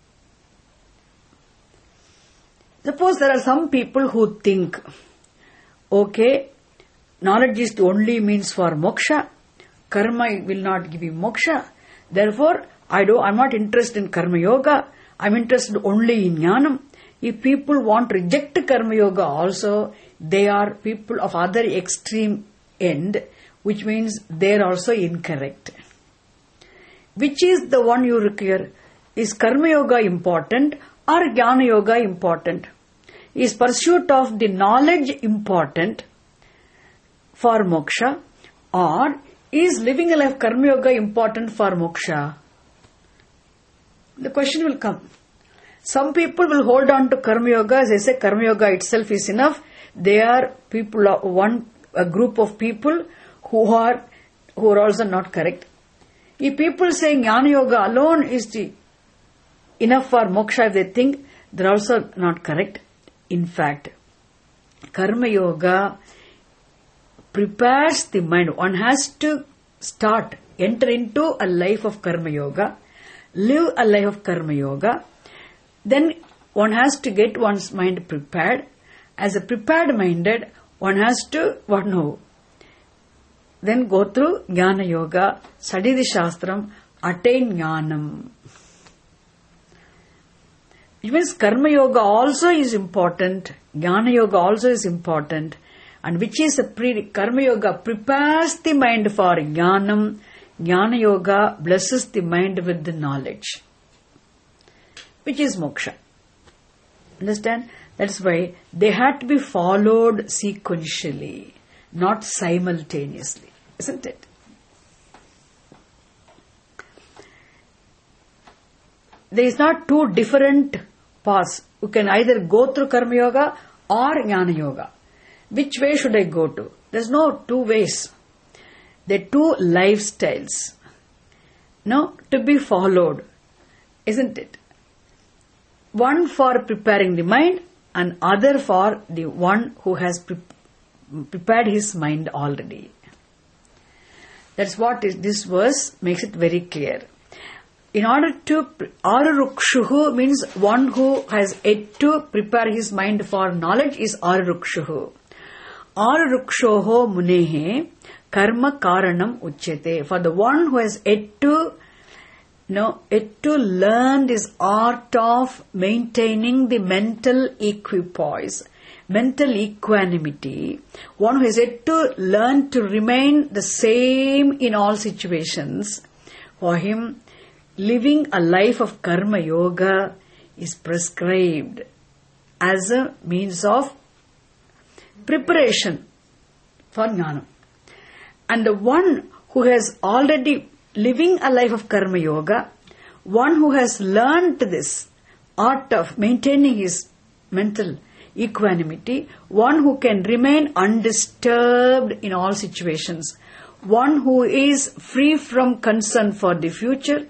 Suppose there are some people who think, okay, knowledge is the only means for moksha. Karma will not give you moksha. Therefore, I'm not interested in Karma Yoga. I'm interested only in Jnanam. If people want to reject Karma Yoga also, they are people of other extreme end, which means they are also incorrect. Which is the one you require? Is Karma Yoga important or Jnana Yoga important? Is pursuit of the knowledge important for moksha, or is living a life Karma Yoga important for moksha? The question will come. Some people will hold on to Karma Yoga. As I say, Karma Yoga itself is enough. They are people, a group of people who are also not correct. If people say Jnana Yoga alone is enough for moksha, if they think, they're also not correct. In fact, Karma Yoga prepares the mind. One has to enter into a life of Karma Yoga, live a life of Karma Yoga. Then one has to get one's mind prepared. As a prepared minded, one has to, then go through Jnana Yoga, study the Shastram, attain Jnanam. It means Karma Yoga also is important, Jnana Yoga also is important, and which is Karma Yoga prepares the mind for Jnanam, Jnana Yoga blesses the mind with the knowledge, which is moksha. Understand? That's why they had to be followed sequentially, not simultaneously. Isn't it? There is not two different paths. You can either go through Karma Yoga or Jnana Yoga. Which way should I go to? There's no two ways. There are two lifestyles. To be followed. Isn't it? One for preparing the mind and other for the one who has prepared his mind already. That's what this verse makes it very clear. In order to, Arurukshuhu means one who has yet to prepare his mind for knowledge is Arurukshuhu. Arukshoho munehe karma karanam uchyate. For the one who has yet to learn this art of maintaining the mental equipoise, mental equanimity, one who has yet to learn to remain the same in all situations, for him, living a life of karma yoga is prescribed as a means of preparation for jnana. And the one who has already living a life of karma yoga, one who has learned this art of maintaining his mental equanimity, one who can remain undisturbed in all situations, one who is free from concern for the future,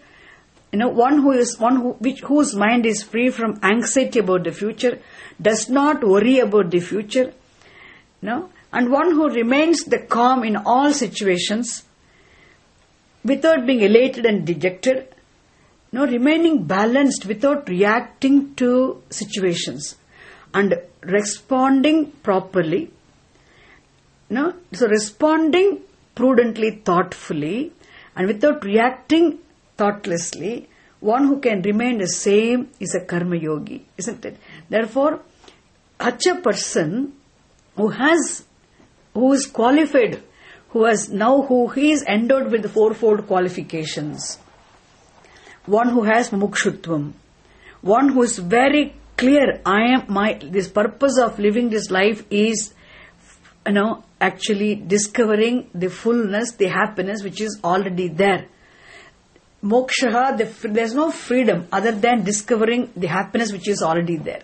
whose mind is free from anxiety about the future, does not worry about the future, and one who remains the calm in all situations without being elated and dejected, remaining balanced without reacting to situations and responding properly, so responding prudently, thoughtfully, and without reacting thoughtlessly, one who can remain the same is a karma yogi, isn't it? Therefore, such a person who is qualified, who he is endowed with the fourfold qualifications, one who has mumukshutvam, one who is very clear, this purpose of living this life is, actually discovering the fullness, the happiness which is already there. Moksha, there's no freedom other than discovering the happiness which is already there.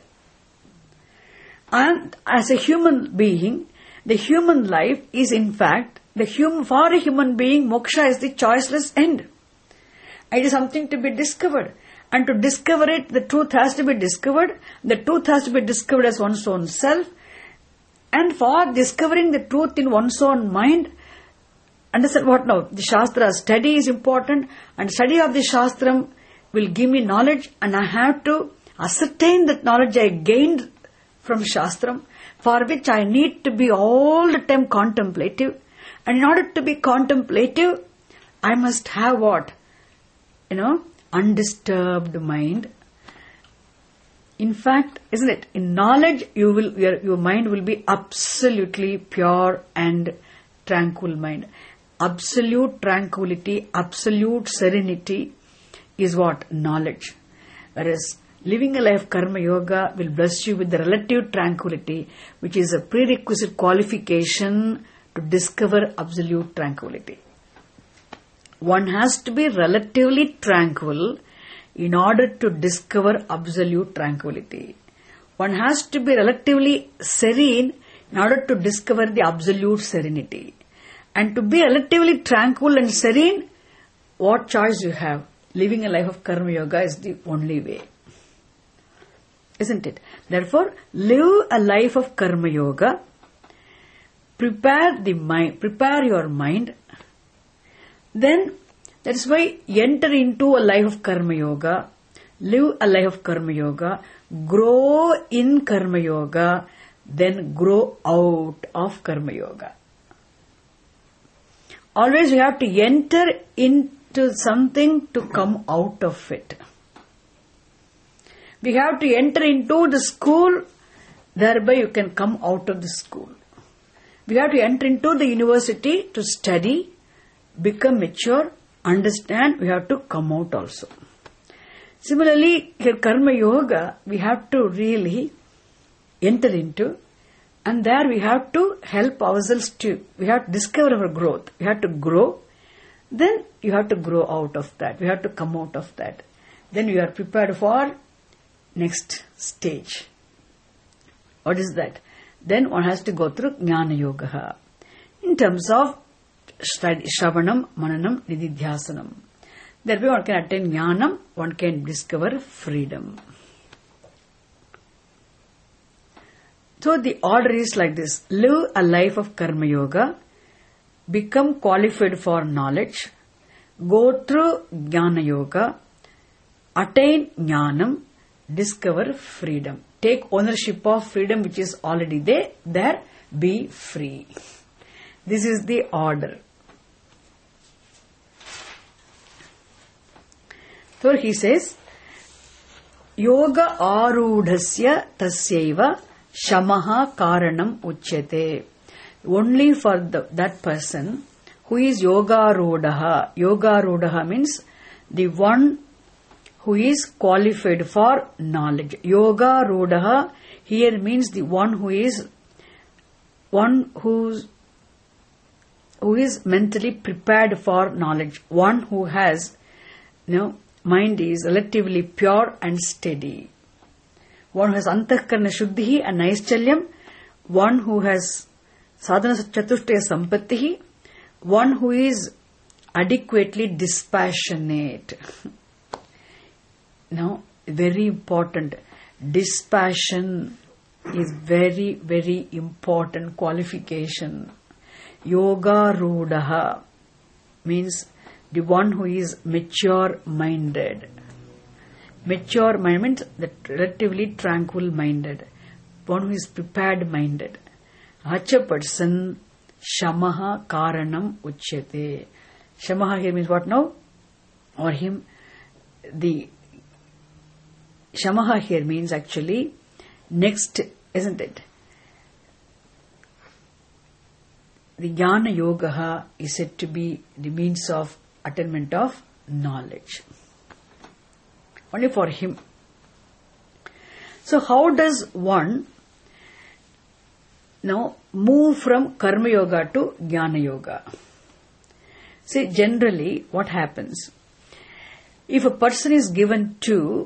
And as a human being, the human life is in fact, for a human being, moksha is the choiceless end. It is something to be discovered. And to discover it, the truth has to be discovered. The truth has to be discovered as one's own self. And for discovering the truth in one's own mind, understand what now? The Shastra study is important, and study of the Shastram will give me knowledge, and I have to ascertain that knowledge I gained from Shastram, for which I need to be all the time contemplative. And in order to be contemplative, I must have what? Undisturbed mind. In fact, isn't it? In knowledge, your mind will be absolutely pure and tranquil mind. Absolute tranquility, absolute serenity is what? Knowledge. Whereas living a life karma yoga will bless you with the relative tranquility, which is a prerequisite qualification to discover absolute tranquility. One has to be relatively tranquil in order to discover absolute tranquility. One has to be relatively serene in order to discover the absolute serenity. And to be relatively tranquil and serene, what choice you have? Living a life of karma yoga is the only way. Isn't it? Therefore, live a life of karma yoga. Prepare your mind. Then, that is why enter into a life of karma yoga, live a life of karma yoga, grow in karma yoga, then grow out of karma yoga. Always you have to enter into something to come out of it. We have to enter into the school, thereby you can come out of the school. We have to enter into the university to study, become mature, understand, we have to come out also. Similarly, here karma yoga, we have to really enter into, and there we have to help ourselves we have to discover our growth. We have to grow, then you have to grow out of that. We have to come out of that. Then you are prepared for next stage. What is that? Then one has to go through Jnana Yoga in terms of Shravanam, Mananam, Nididhyasanam. Thereby one can attain Jnanam, one can discover freedom. So the order is like this. Live a life of Karma Yoga, become qualified for knowledge, go through Jnana Yoga, attain Jnanam, discover freedom. Take ownership of freedom which is already there, be free. This is the order. So he says, Yoga arudhasya tasyaiva shamaha karanam uchyate. Only for that person who is yoga arudhaha. Yoga arudhaha means the one who is qualified for knowledge. Yoga arudhaha here means the one who is mentally prepared for knowledge. One who has, mind is relatively pure and steady. One who has antahkarana shuddhi and naischalya. One who has sadhana chatushtaya sampatti. One who is adequately dispassionate. Now, very important. Dispassion is very, very important qualification. Yoga rudaha means the one who is mature minded. Mature mind means that relatively tranquil minded. One who is prepared minded. Such a person, shamaha karanam uchyate. Shamaha here means what now? Or him, the shamaha here means actually next, isn't it? The jnana yoga is said to be the means of attainment of knowledge. Only for him. So how does one now move from karma yoga to jnana yoga? See, generally what happens, if a person is given to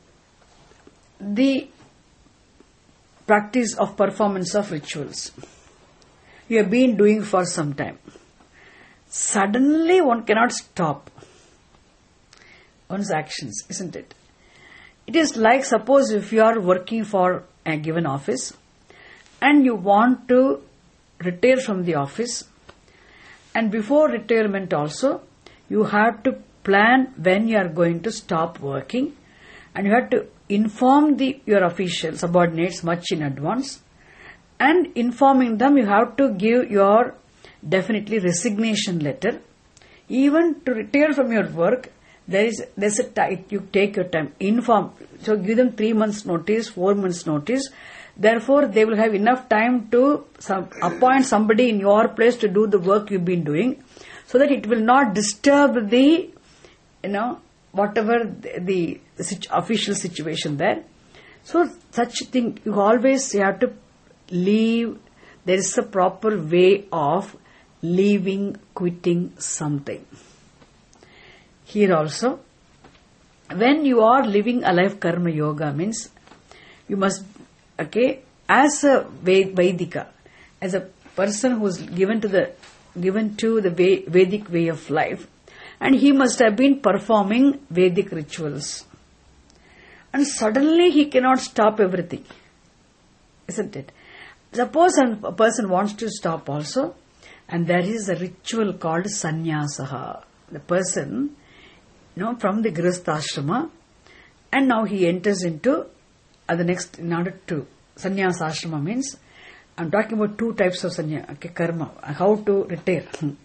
the practice of performance of rituals, you have been doing for some time, suddenly one cannot stop one's actions, isn't it? It is like, suppose if you are working for a given office and you want to retire from the office, and before retirement also you have to plan when you are going to stop working, and you have to inform your official subordinates much in advance, and informing them you have to give your definitely resignation letter. Even to retire from your work, there's a time, you take your time, inform, so give them 3 months notice, 4 months notice. Therefore they will have enough time to appoint somebody in your place to do the work you've been doing, so that it will not disturb the whatever the official situation there. So such thing, you always have to leave. There is a proper way of leaving, quitting something. Here also, when you are living a life karma yoga means, you must, as a Vedika, as a person who is given to the Vedic way of life, and he must have been performing Vedic rituals. And suddenly he cannot stop everything. Isn't it? Suppose a person wants to stop also, and there is a ritual called sannyasaha. The person, from the Grihastha-ashrama, and now he enters into the next, in order to, sannyasa-ashrama means, I'm talking about 2 types of karma, how to retire.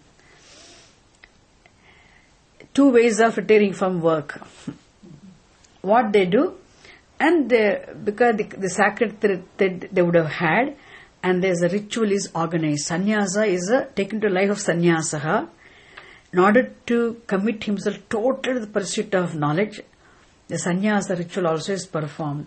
2 ways of retiring from work. What they do, and because the sacred thread they would have had, and there's a ritual is organized. Sannyasa is taken to life of sannyasaha. In order to commit himself totally to the pursuit of knowledge, the sannyasa ritual also is performed.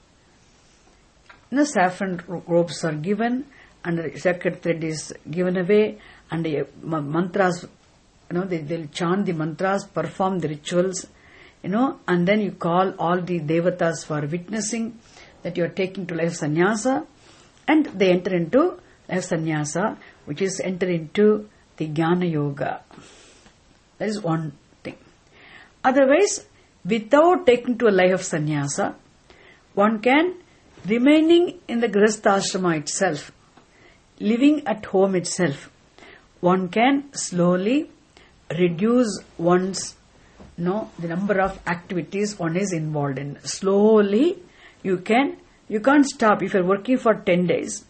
Saffron robes are given, and the sacred thread is given away, and the mantras, they'll chant the mantras, perform the rituals, and then you call all the devatas for witnessing that you are taking to life sannyasa, and they enter into life sannyasa, which is enter into the jnana yoga. That is one thing. Otherwise, without taking to a life of sannyasa, one can, remaining in the Grihastha-ashrama itself, living at home itself, one can slowly reduce one's, the number of activities one is involved in. Slowly, you can't stop. If you're working for 10 days,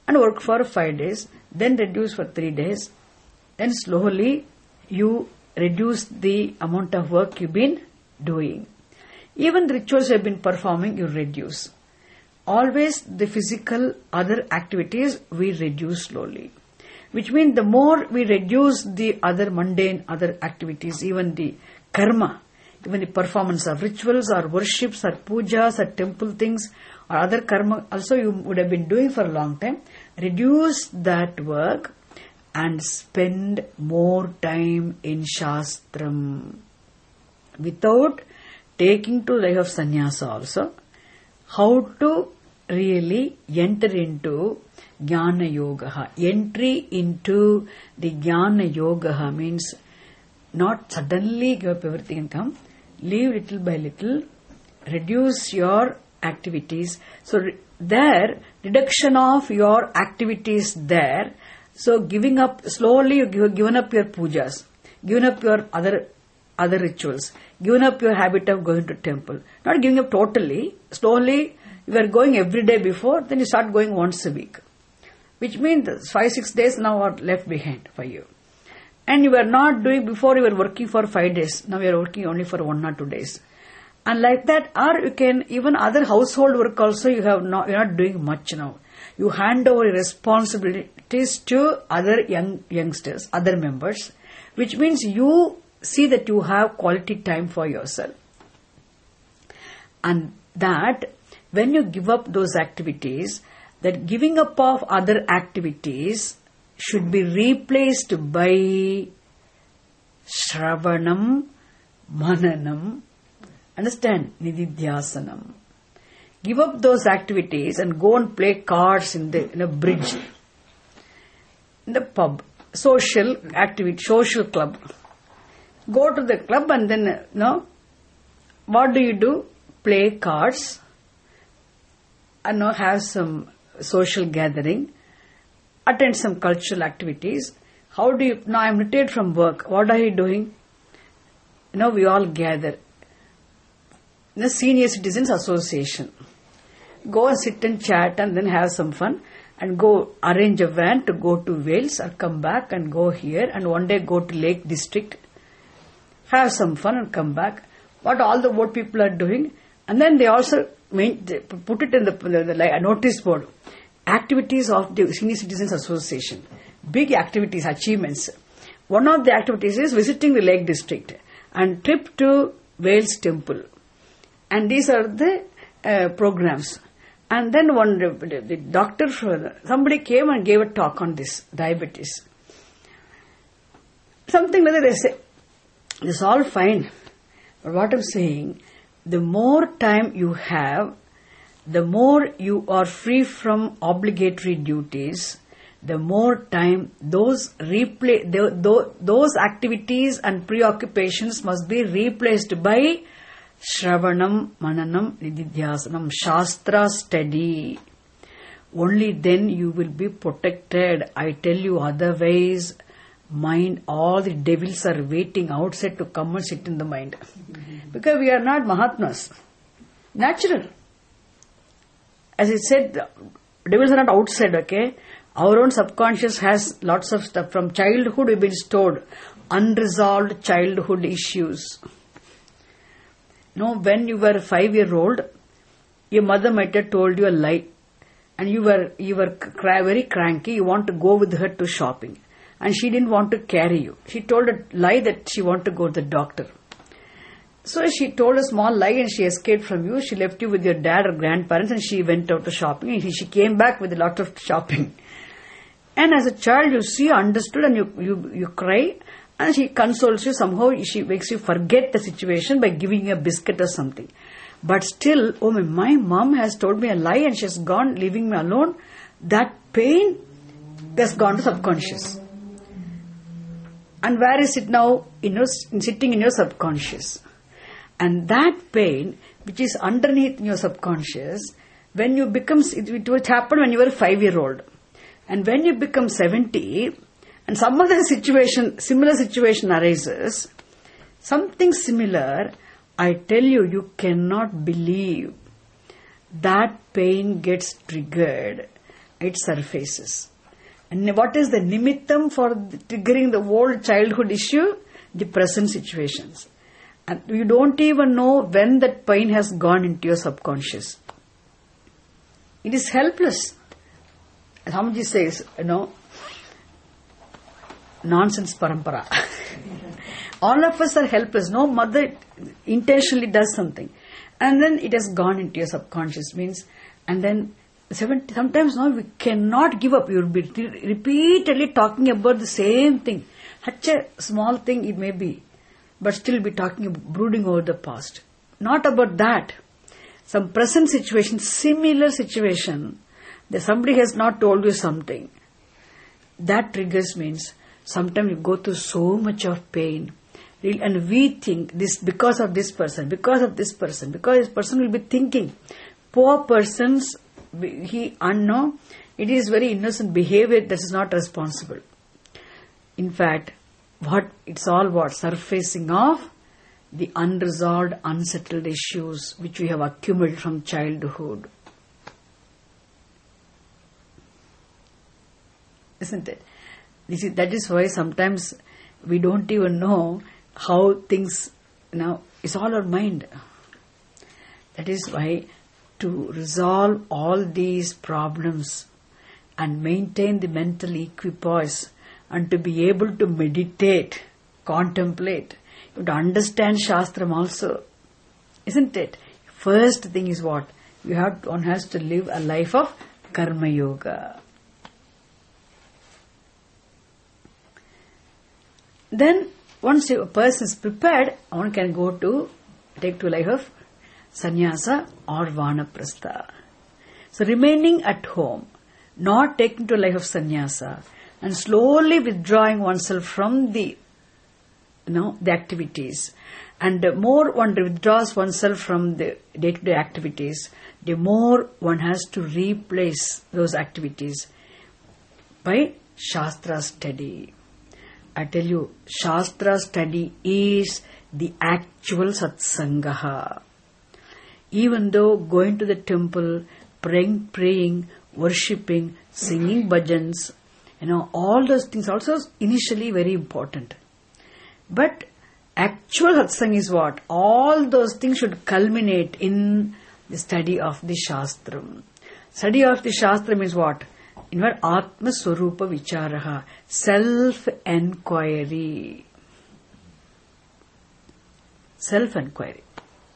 and work for 5 days, then reduce for 3 days, then slowly you reduce the amount of work you've been doing. Even the rituals you have been performing, you reduce. Always the physical other activities we reduce slowly. Which means the more we reduce the other mundane other activities, even the karma, even the performance of rituals or worships or pujas or temple things or other karma also you would have been doing for a long time, reduce that work and spend more time in Shastram. Without taking to life of sannyasa also, how to really enter into Jnana Yoga. Entry into the Jnana Yoga means not suddenly give up everything and come. Live little by little. Reduce your activities. So there, reduction of your activities there. So giving up, slowly you've given up your pujas, given up your other rituals, given up your habit of going to temple. Not giving up totally. Slowly you were going every day before, then you start going once a week. Which means 5-6 days now are left behind for you. And you were not doing, before you were working for 5 days, now you are working only for 1 or 2 days. And like that, or you can, even other household work also you're not doing much now. You hand over responsibilities to other youngsters, other members, which means you see that you have quality time for yourself. And that, when you give up those activities, that giving up of other activities should be replaced by Shravanam, Mananam, understand, Nididhyasanam. Give up those activities and go and play cards in a bridge, in the pub, social activity, social club. Go to the club and then, what do? Play cards and have some social gathering, attend some cultural activities. How do you, now I'm retired from work, what are you doing? We all gather. The Senior Citizens Association. Go and sit and chat and then have some fun and go arrange a van to go to Wales or come back and go here and one day go to Lake District, have some fun and come back. What all the old people are doing, and then they also put it in the notice board. Activities of the Senior Citizens Association. Big activities, achievements. One of the activities is visiting the Lake District and trip to Wales Temple. And these are the programs. And then the doctor, somebody came and gave a talk on this, diabetes. Something like that they say, it's all fine. But what I'm saying, the more time you have, the more you are free from obligatory duties, the more time those activities and preoccupations must be replaced by Shravanam, Mananam, Nididhyasanam, Shastra study. Only then you will be protected. I tell you, otherwise, mind, all the devils are waiting outside to come and sit in the mind. Because we are not Mahatmas. Natural. As I said, devils are not outside, okay? Our own subconscious has lots of stuff. From childhood we've been stored. Unresolved childhood issues. When you were 5-year-old, your mother might have told you a lie. And you were very cranky. You want to go with her to shopping. And she didn't want to carry you. She told a lie that she wanted to go to the doctor. So she told a small lie and she escaped from you. She left you with your dad or grandparents and she went out to shopping. And she came back with a lot of shopping. And as a child, you see, understood, and you cry. And she consoles you. Somehow she makes you forget the situation by giving you a biscuit or something. But still, my mom has told me a lie and she has gone, leaving me alone. That pain has gone to subconscious. And where is it now? Sitting in your subconscious. And that pain, which is underneath in your subconscious, when you become, it will happen when you were 5-year-old. And when you become 70, and some other similar situation arises, something similar, I tell you, you cannot believe that pain gets triggered it surfaces. And what is the nimittam for triggering the old childhood issue? The present situations. And you don't even know when that pain has gone into your subconscious. It is helpless. Swamiji says, nonsense parampara. All of us are helpless. No mother intentionally does something. And then it has gone into your subconscious. And then sometimes we cannot give up. You'll be repeatedly talking about the same thing. Such a small thing it may be. But still be brooding over the past. Not about that. Some present situation, similar situation, that somebody has not told you something. That triggers sometimes you go through so much of pain. And we think this because of this person, because this person will be thinking. Poor persons, it is very innocent behavior that is not responsible. In fact, it's all surfacing of the unresolved, unsettled issues which we have accumulated from childhood. Isn't it? That is why sometimes we don't even know how things, it's all our mind. That is why to resolve all these problems and maintain the mental equipoise and to be able to meditate, contemplate, you have to understand Shastram also. Isn't it? First thing is what? One has to live a life of Karma Yoga. Then, once a person is prepared, one can take to life of sannyasa or vanaprastha. So, remaining at home, not taking to life of sannyasa, and slowly withdrawing oneself from the activities. And the more one withdraws oneself from the day-to-day activities, the more one has to replace those activities by Shastra study. I tell you, Shastra study is the actual satsangaha. Even though going to the temple, praying, worshipping, singing bhajans, all those things also initially very important. But actual satsang is what? All those things should culminate in the study of the Shastram. Study of the Shastram is what? In what? Atma Swarupa Vicharaha. Self-enquiry. Self-enquiry.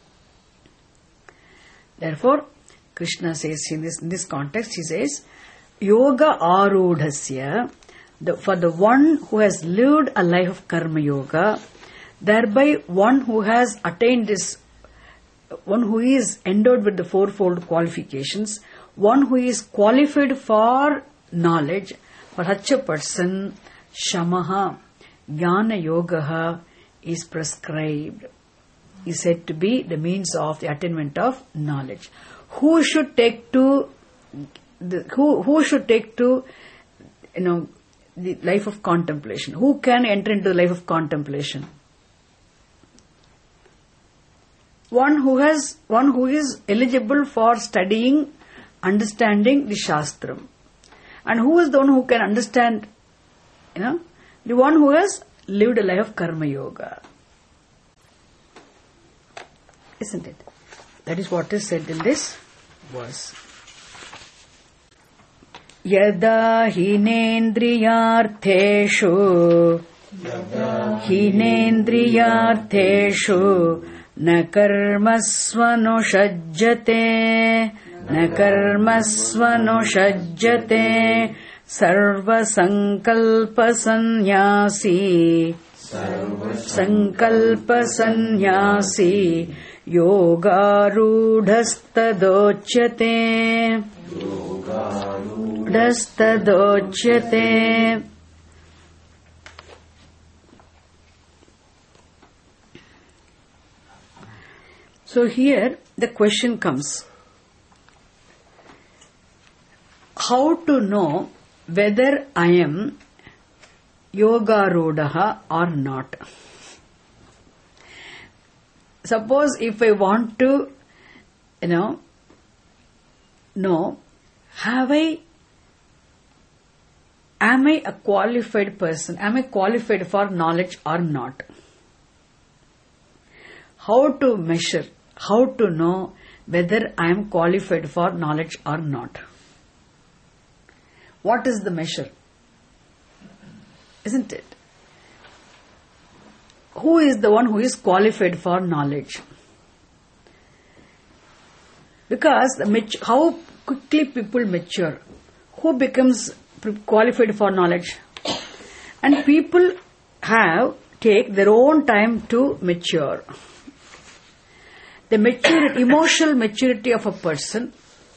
Therefore, Krishna says in this context, he says, Yoga Arudhasya, for the one who has lived a life of Karma Yoga, thereby one who has attained this, one who is endowed with the fourfold qualifications, one who is qualified for knowledge, for such a person, Shamaha, Jnana Yogaha is prescribed, is said to be the means of the attainment of knowledge. Who should take to the life of contemplation? Who can enter into the life of contemplation? One who is eligible for studying, understanding the Shastram. And who is the one who can understand, the one who has lived a life of Karma Yoga. Isn't it? That is what is said in this verse. Yada hinendriyartheshu na karmasvanushajjate sarva sankalpa sannyasi yogarudhastadochyate. So here the question comes, how to know whether I am yogarudhaha or not? Suppose if I want to, know, have I am I a qualified person? Am I qualified for knowledge or not? How to measure? How to know whether I am qualified for knowledge or not? What is the measure? Isn't it? Who is the one who is qualified for knowledge? Because how quickly people mature. Who becomes qualified for knowledge? And people take their own time to mature. The emotional maturity of a person,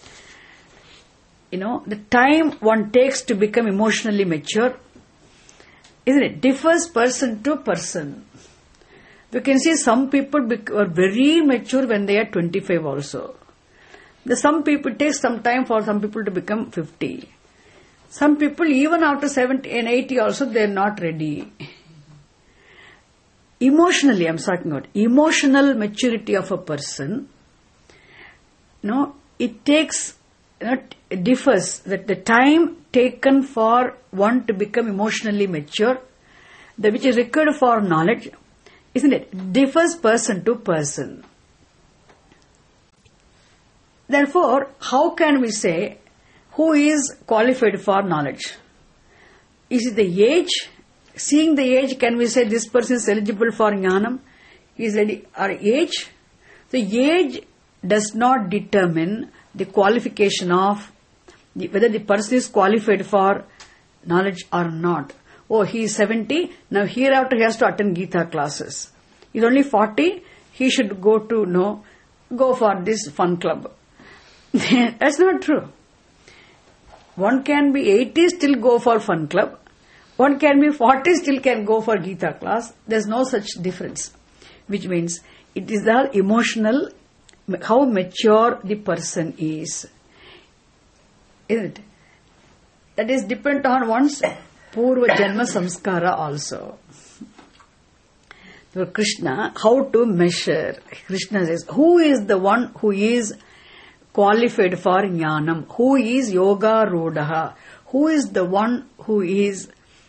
the time one takes to become emotionally mature, isn't it? Differs person to person. You can see some people are very mature when they are 25 also. Some people take some time for some people to become 50. Some people even after 70 and 80 also they are not ready. Emotionally, I am talking about emotional maturity of a person. It takes, it differs. That the time taken for one to become emotionally mature, which is required for knowledge, isn't it? Differs person to person. Therefore, how can we say who is qualified for knowledge? Is it the age? Seeing the age, can we say this person is eligible for jnanam? Is ready or age? The age does not determine the qualification of whether the person is qualified for knowledge or not. Oh, he is 70, now hereafter he has to attend Gita classes. He is only 40, he should go for this fun club. That's not true. One can be 80, still go for fun club. One can be 40, still can go for Gita class. There's no such difference. Which means it is the emotional, how mature the person is. Isn't it? That is dependent on one's Purva Janma Samskara also. So Krishna, how to measure? Krishna says, who is the one who is qualified for jnanam? Who is yoga rodaha? Who is the one who is,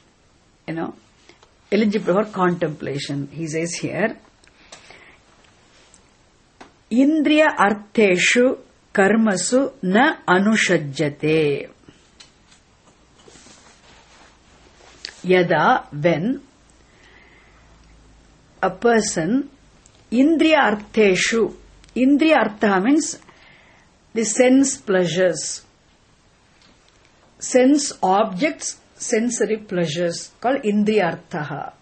eligible for contemplation? He says here, Indriya artheshu karmasu na anushajjate. Yada, when a person, Indriya artheshu, Indriya artha means the sense pleasures, sense objects, sensory pleasures, called indriyarthaha.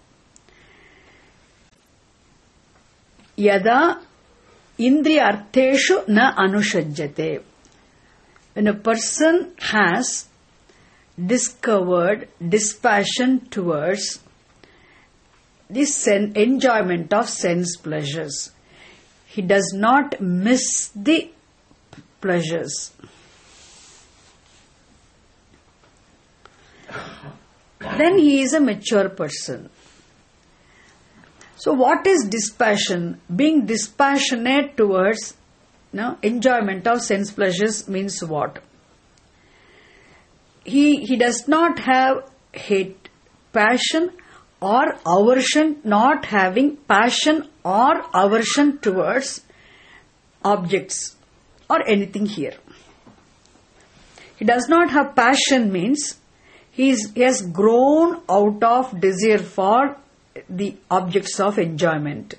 Yada indriyartheshu na anushajjate. When a person has discovered dispassion towards this enjoyment of sense pleasures, he does not miss the pleasures. Then he is a mature person. So what is dispassion? Being dispassionate towards enjoyment of sense pleasures means what? He does not have hate, passion or aversion, not having passion or aversion towards objects or anything here. He does not have passion means he has grown out of desire for the objects of enjoyment.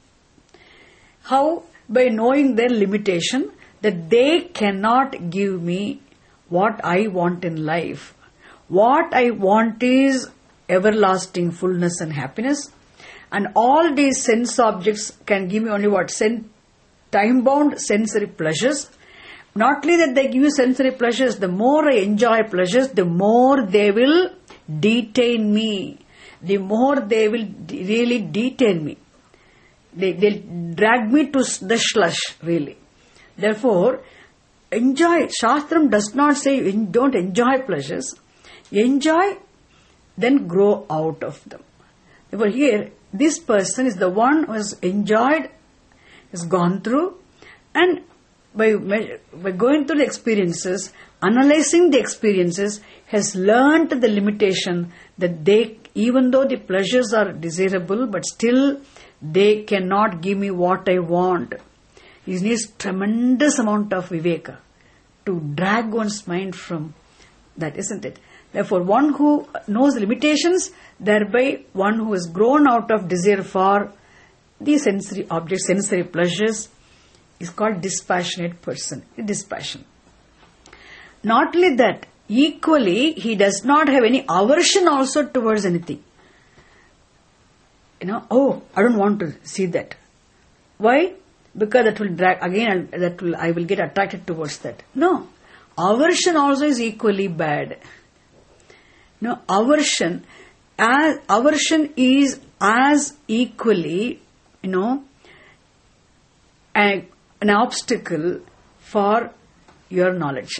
How? By knowing their limitation, that they cannot give me what I want in life. What I want is everlasting fullness and happiness, and all these sense objects can give me only what? Time-bound sensory pleasures. Not only that they give you sensory pleasures, the more I enjoy pleasures, the more they will detain me. The more they will really detain me. They'll drag me to the slush, really. Therefore, enjoy. Shastram does not say don't enjoy pleasures. Enjoy, then grow out of them. Therefore, here, this person is the one who has enjoyed, has gone through, and by going through the experiences, analyzing the experiences, has learnt the limitation that even though the pleasures are desirable, but still they cannot give me what I want. It needs tremendous amount of viveka to drag one's mind from that, isn't it? Therefore, one who knows the limitations, thereby one who has grown out of desire for the sensory objects, sensory pleasures, is called dispassionate person. Dispassion. Not only that, equally, he does not have any aversion also towards anything. Oh, I don't want to see that. Why? Because that will drag, again, I will get attracted towards that. No. Aversion also is equally bad. No, aversion is as equally, an obstacle for your knowledge.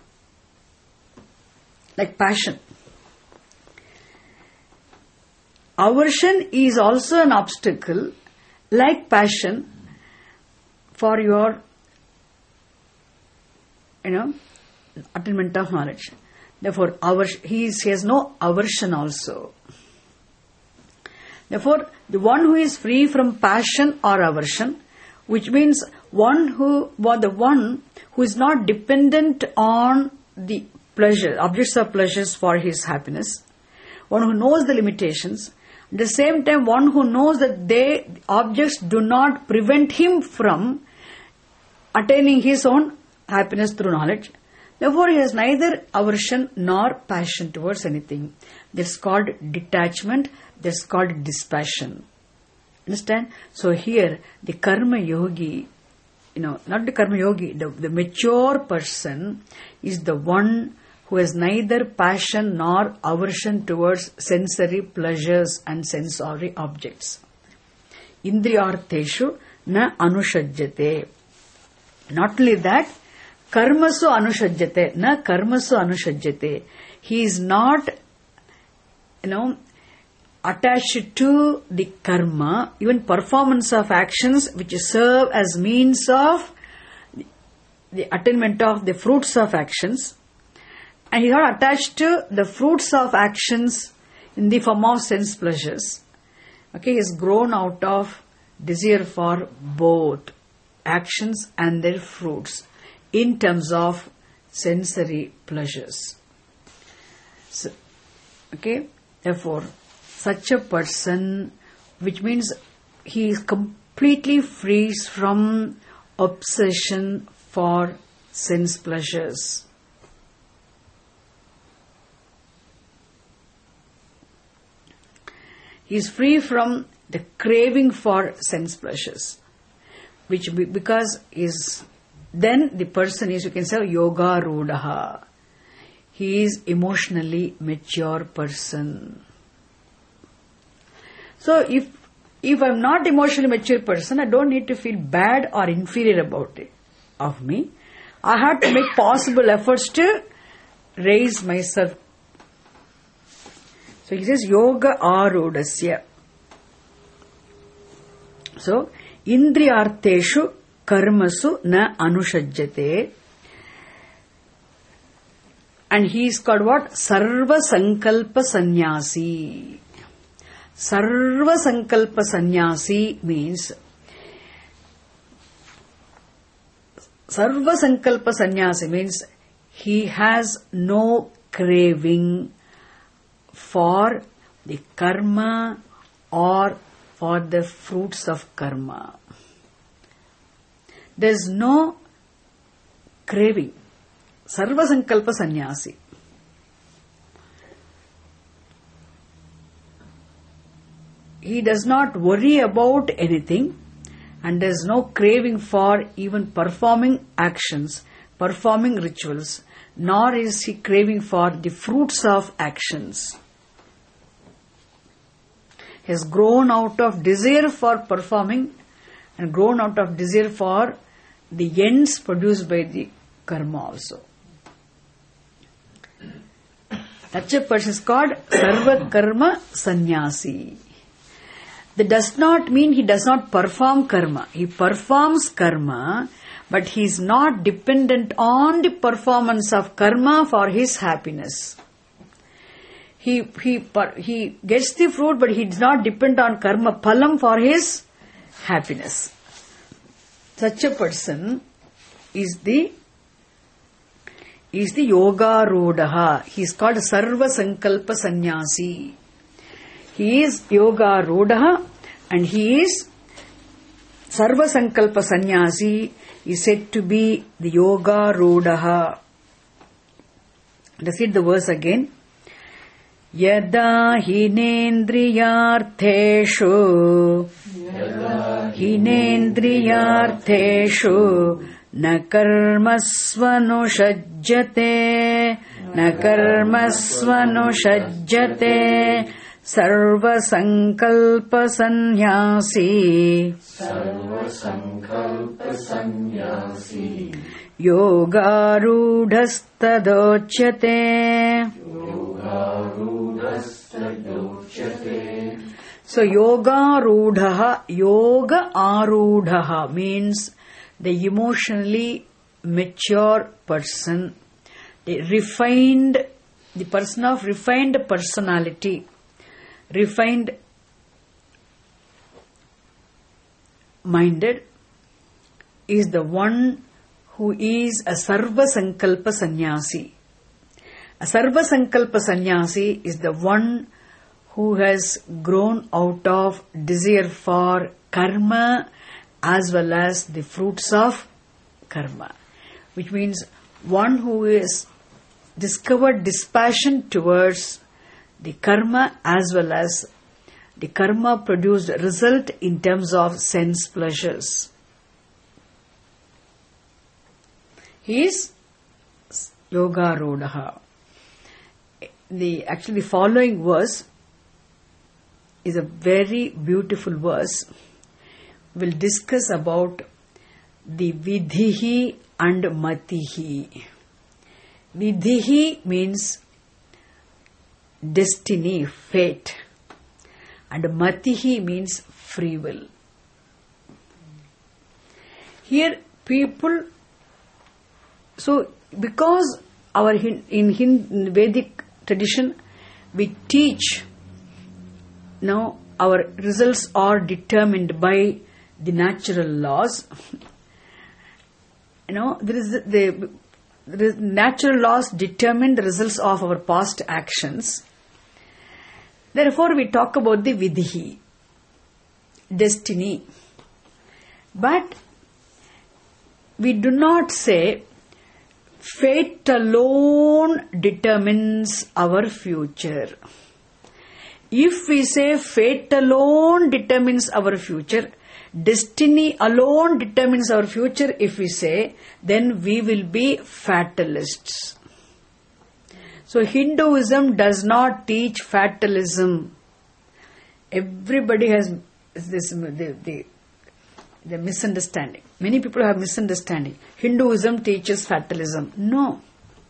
Like passion. Aversion is also an obstacle, like passion, for your, attainment of knowledge. Therefore, he has no aversion also. Therefore, the one who is free from passion or aversion, which means the one who is not dependent on the objects of pleasures for his happiness, one who knows the limitations, at the same time one who knows that objects do not prevent him from attaining his own happiness through knowledge. Therefore, he has neither aversion nor passion towards anything. That's called detachment. That's called dispassion. Understand? So here, the karma yogi, not the karma yogi, the mature person is the one who has neither passion nor aversion towards sensory pleasures and sensory objects. Indriyartheshu na anushajyate. Not only that, karmasu anushajyate, na karmasu anushajyate. He is not, attached to the karma, even performance of actions which serve as means of the attainment of the fruits of actions. And he is not attached to the fruits of actions in the form of sense pleasures. Okay, he has grown out of desire for both actions and their fruits in terms of sensory pleasures. So, okay, therefore, such a person, which means he is completely free from obsession for sense pleasures. He is free from the craving for sense pleasures, because then the person is, you can say, yoga rudaha. He is emotionally mature person. So if I'm not emotionally mature person, I don't need to feel bad or inferior about it of me. I have to make possible efforts to raise myself. So he says yoga arudasya. So indriyartheshu karmasu na anushajyate. And he is called what? Sarva sankalpa sannyasi. Sarva sankalpa sannyasi means he has no craving for the karma or for the fruits of karma. There is no craving. Sarva sankalpa sannyasi. He does not worry about anything, and there is no craving for even performing actions, performing rituals, nor is he craving for the fruits of actions. He has grown out of desire for performing and grown out of desire for the ends produced by the karma also. Such a person is called Sarva Karma Sannyasi. That does not mean he does not perform karma. He performs karma, but he is not dependent on the performance of karma for his happiness. He gets the fruit, but he does not depend on karma phalam for his happiness. Such a person is the yoga rodaha. He is called Sarva Sankalpa Sannyasi. He is yoga rodaha and he is Sarva Sankalpa Sannyasi. He is said to be the yoga rodaha. Let's read the verse again. Yada hinendriyartheshu na karmasvanushajjate sarva sankalpa sannyasi yoga rudhastadochyate. So yoga arudhaha means the emotionally mature person, the person of refined personality, refined minded, is the one who is a Sarva Sankalpa Sannyasi. A Sarva Sankalpa Sannyasi is the one who has grown out of desire for karma as well as the fruits of karma. Which means one who has discovered dispassion towards the karma as well as the karma produced result in terms of sense pleasures. He is yoga rodaha. The following verse is a very beautiful verse. We'll discuss about the vidhihi and matihi. Vidhihi means destiny, fate, and matihi means free will. Here people, so because in Vedic tradition we teach, now our results are determined by the natural laws. There is natural laws determine the results of our past actions. Therefore, we talk about the vidhi, destiny. But we do not say fate alone determines our future. If we say fate alone determines our future, destiny alone determines our future, if we say, then we will be fatalists. So Hinduism does not teach fatalism. Everybody has this the misunderstanding. Many people have misunderstanding. Hinduism teaches fatalism. No.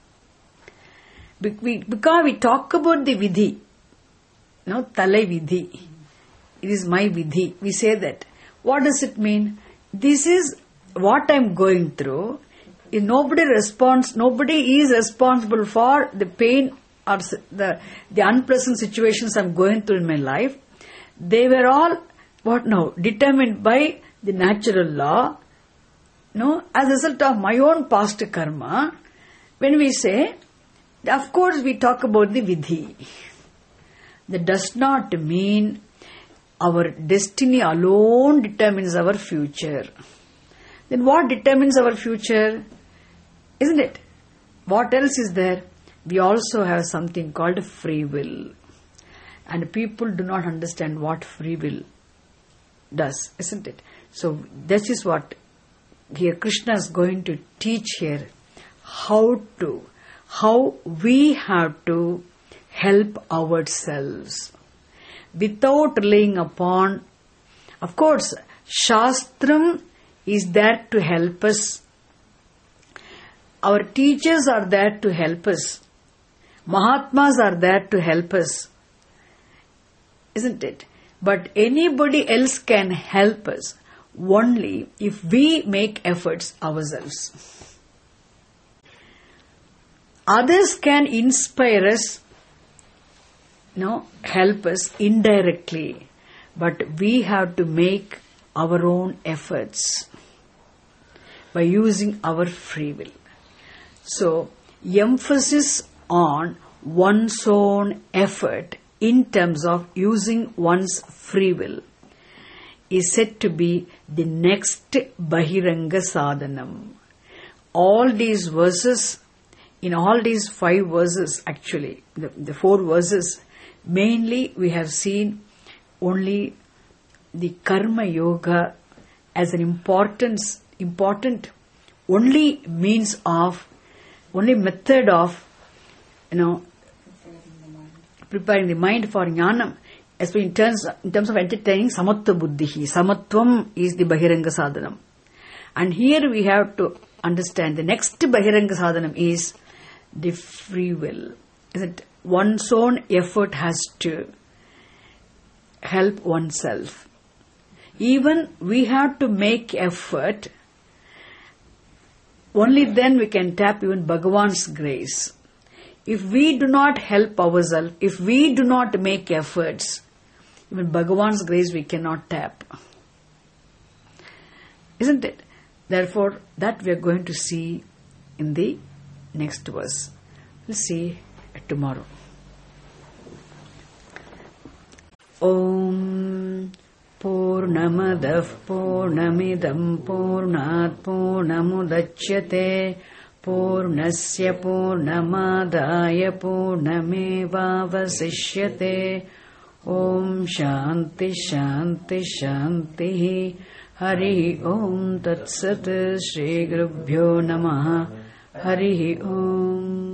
Because we talk about the vidhi. No, talai vidhi. It is my vidhi. We say that. What does it mean? This is what I am going through. If nobody is responsible for the pain or the unpleasant situations I am going through in my life. They were all, determined by the natural law, as a result of my own past karma. When we say, of course we talk about the vidhi. That does not mean our destiny alone determines our future. Then what determines our future? Isn't it? What else is there? We also have something called free will. And people do not understand what free will does, isn't it? So this is what here Krishna is going to teach here. How we have to help ourselves without relying upon, of course, Shastram is there to help us. Our teachers are there to help us. Mahatmas are there to help us. Isn't it? But anybody else can help us only if we make efforts ourselves. Others can inspire us, help us indirectly, but we have to make our own efforts by using our free will. So, emphasis on one's own effort in terms of using one's free will is said to be the next Bahiranga Sadhanam. All these verses, in all these 5 verses actually, the 4 verses, mainly we have seen only the Karma Yoga as an important only means of, only method of, preparing the mind for jnanam, especially in terms of entertaining samatva buddhihi. Samatvam is the Bahiranga Sadhanam. And here we have to understand the next Bahiranga Sadhanam is the free will. That one's own effort has to help oneself. Even we have to make effort, only then we can tap even Bhagavan's grace. If we do not help ourselves, if we do not make efforts, even Bhagavan's grace we cannot tap. Isn't it? Therefore, that we are going to see in the next verse. We'll see tomorrow. Om Purnamadah Purnamidam Purnat Purnamudachyate Purnasya Purnamadaya Purnamevavasishyate. Om Shanti Shanti Shanti. Hari Om Tat Sat. Shri Gurubhyo Namaha. Hari Om.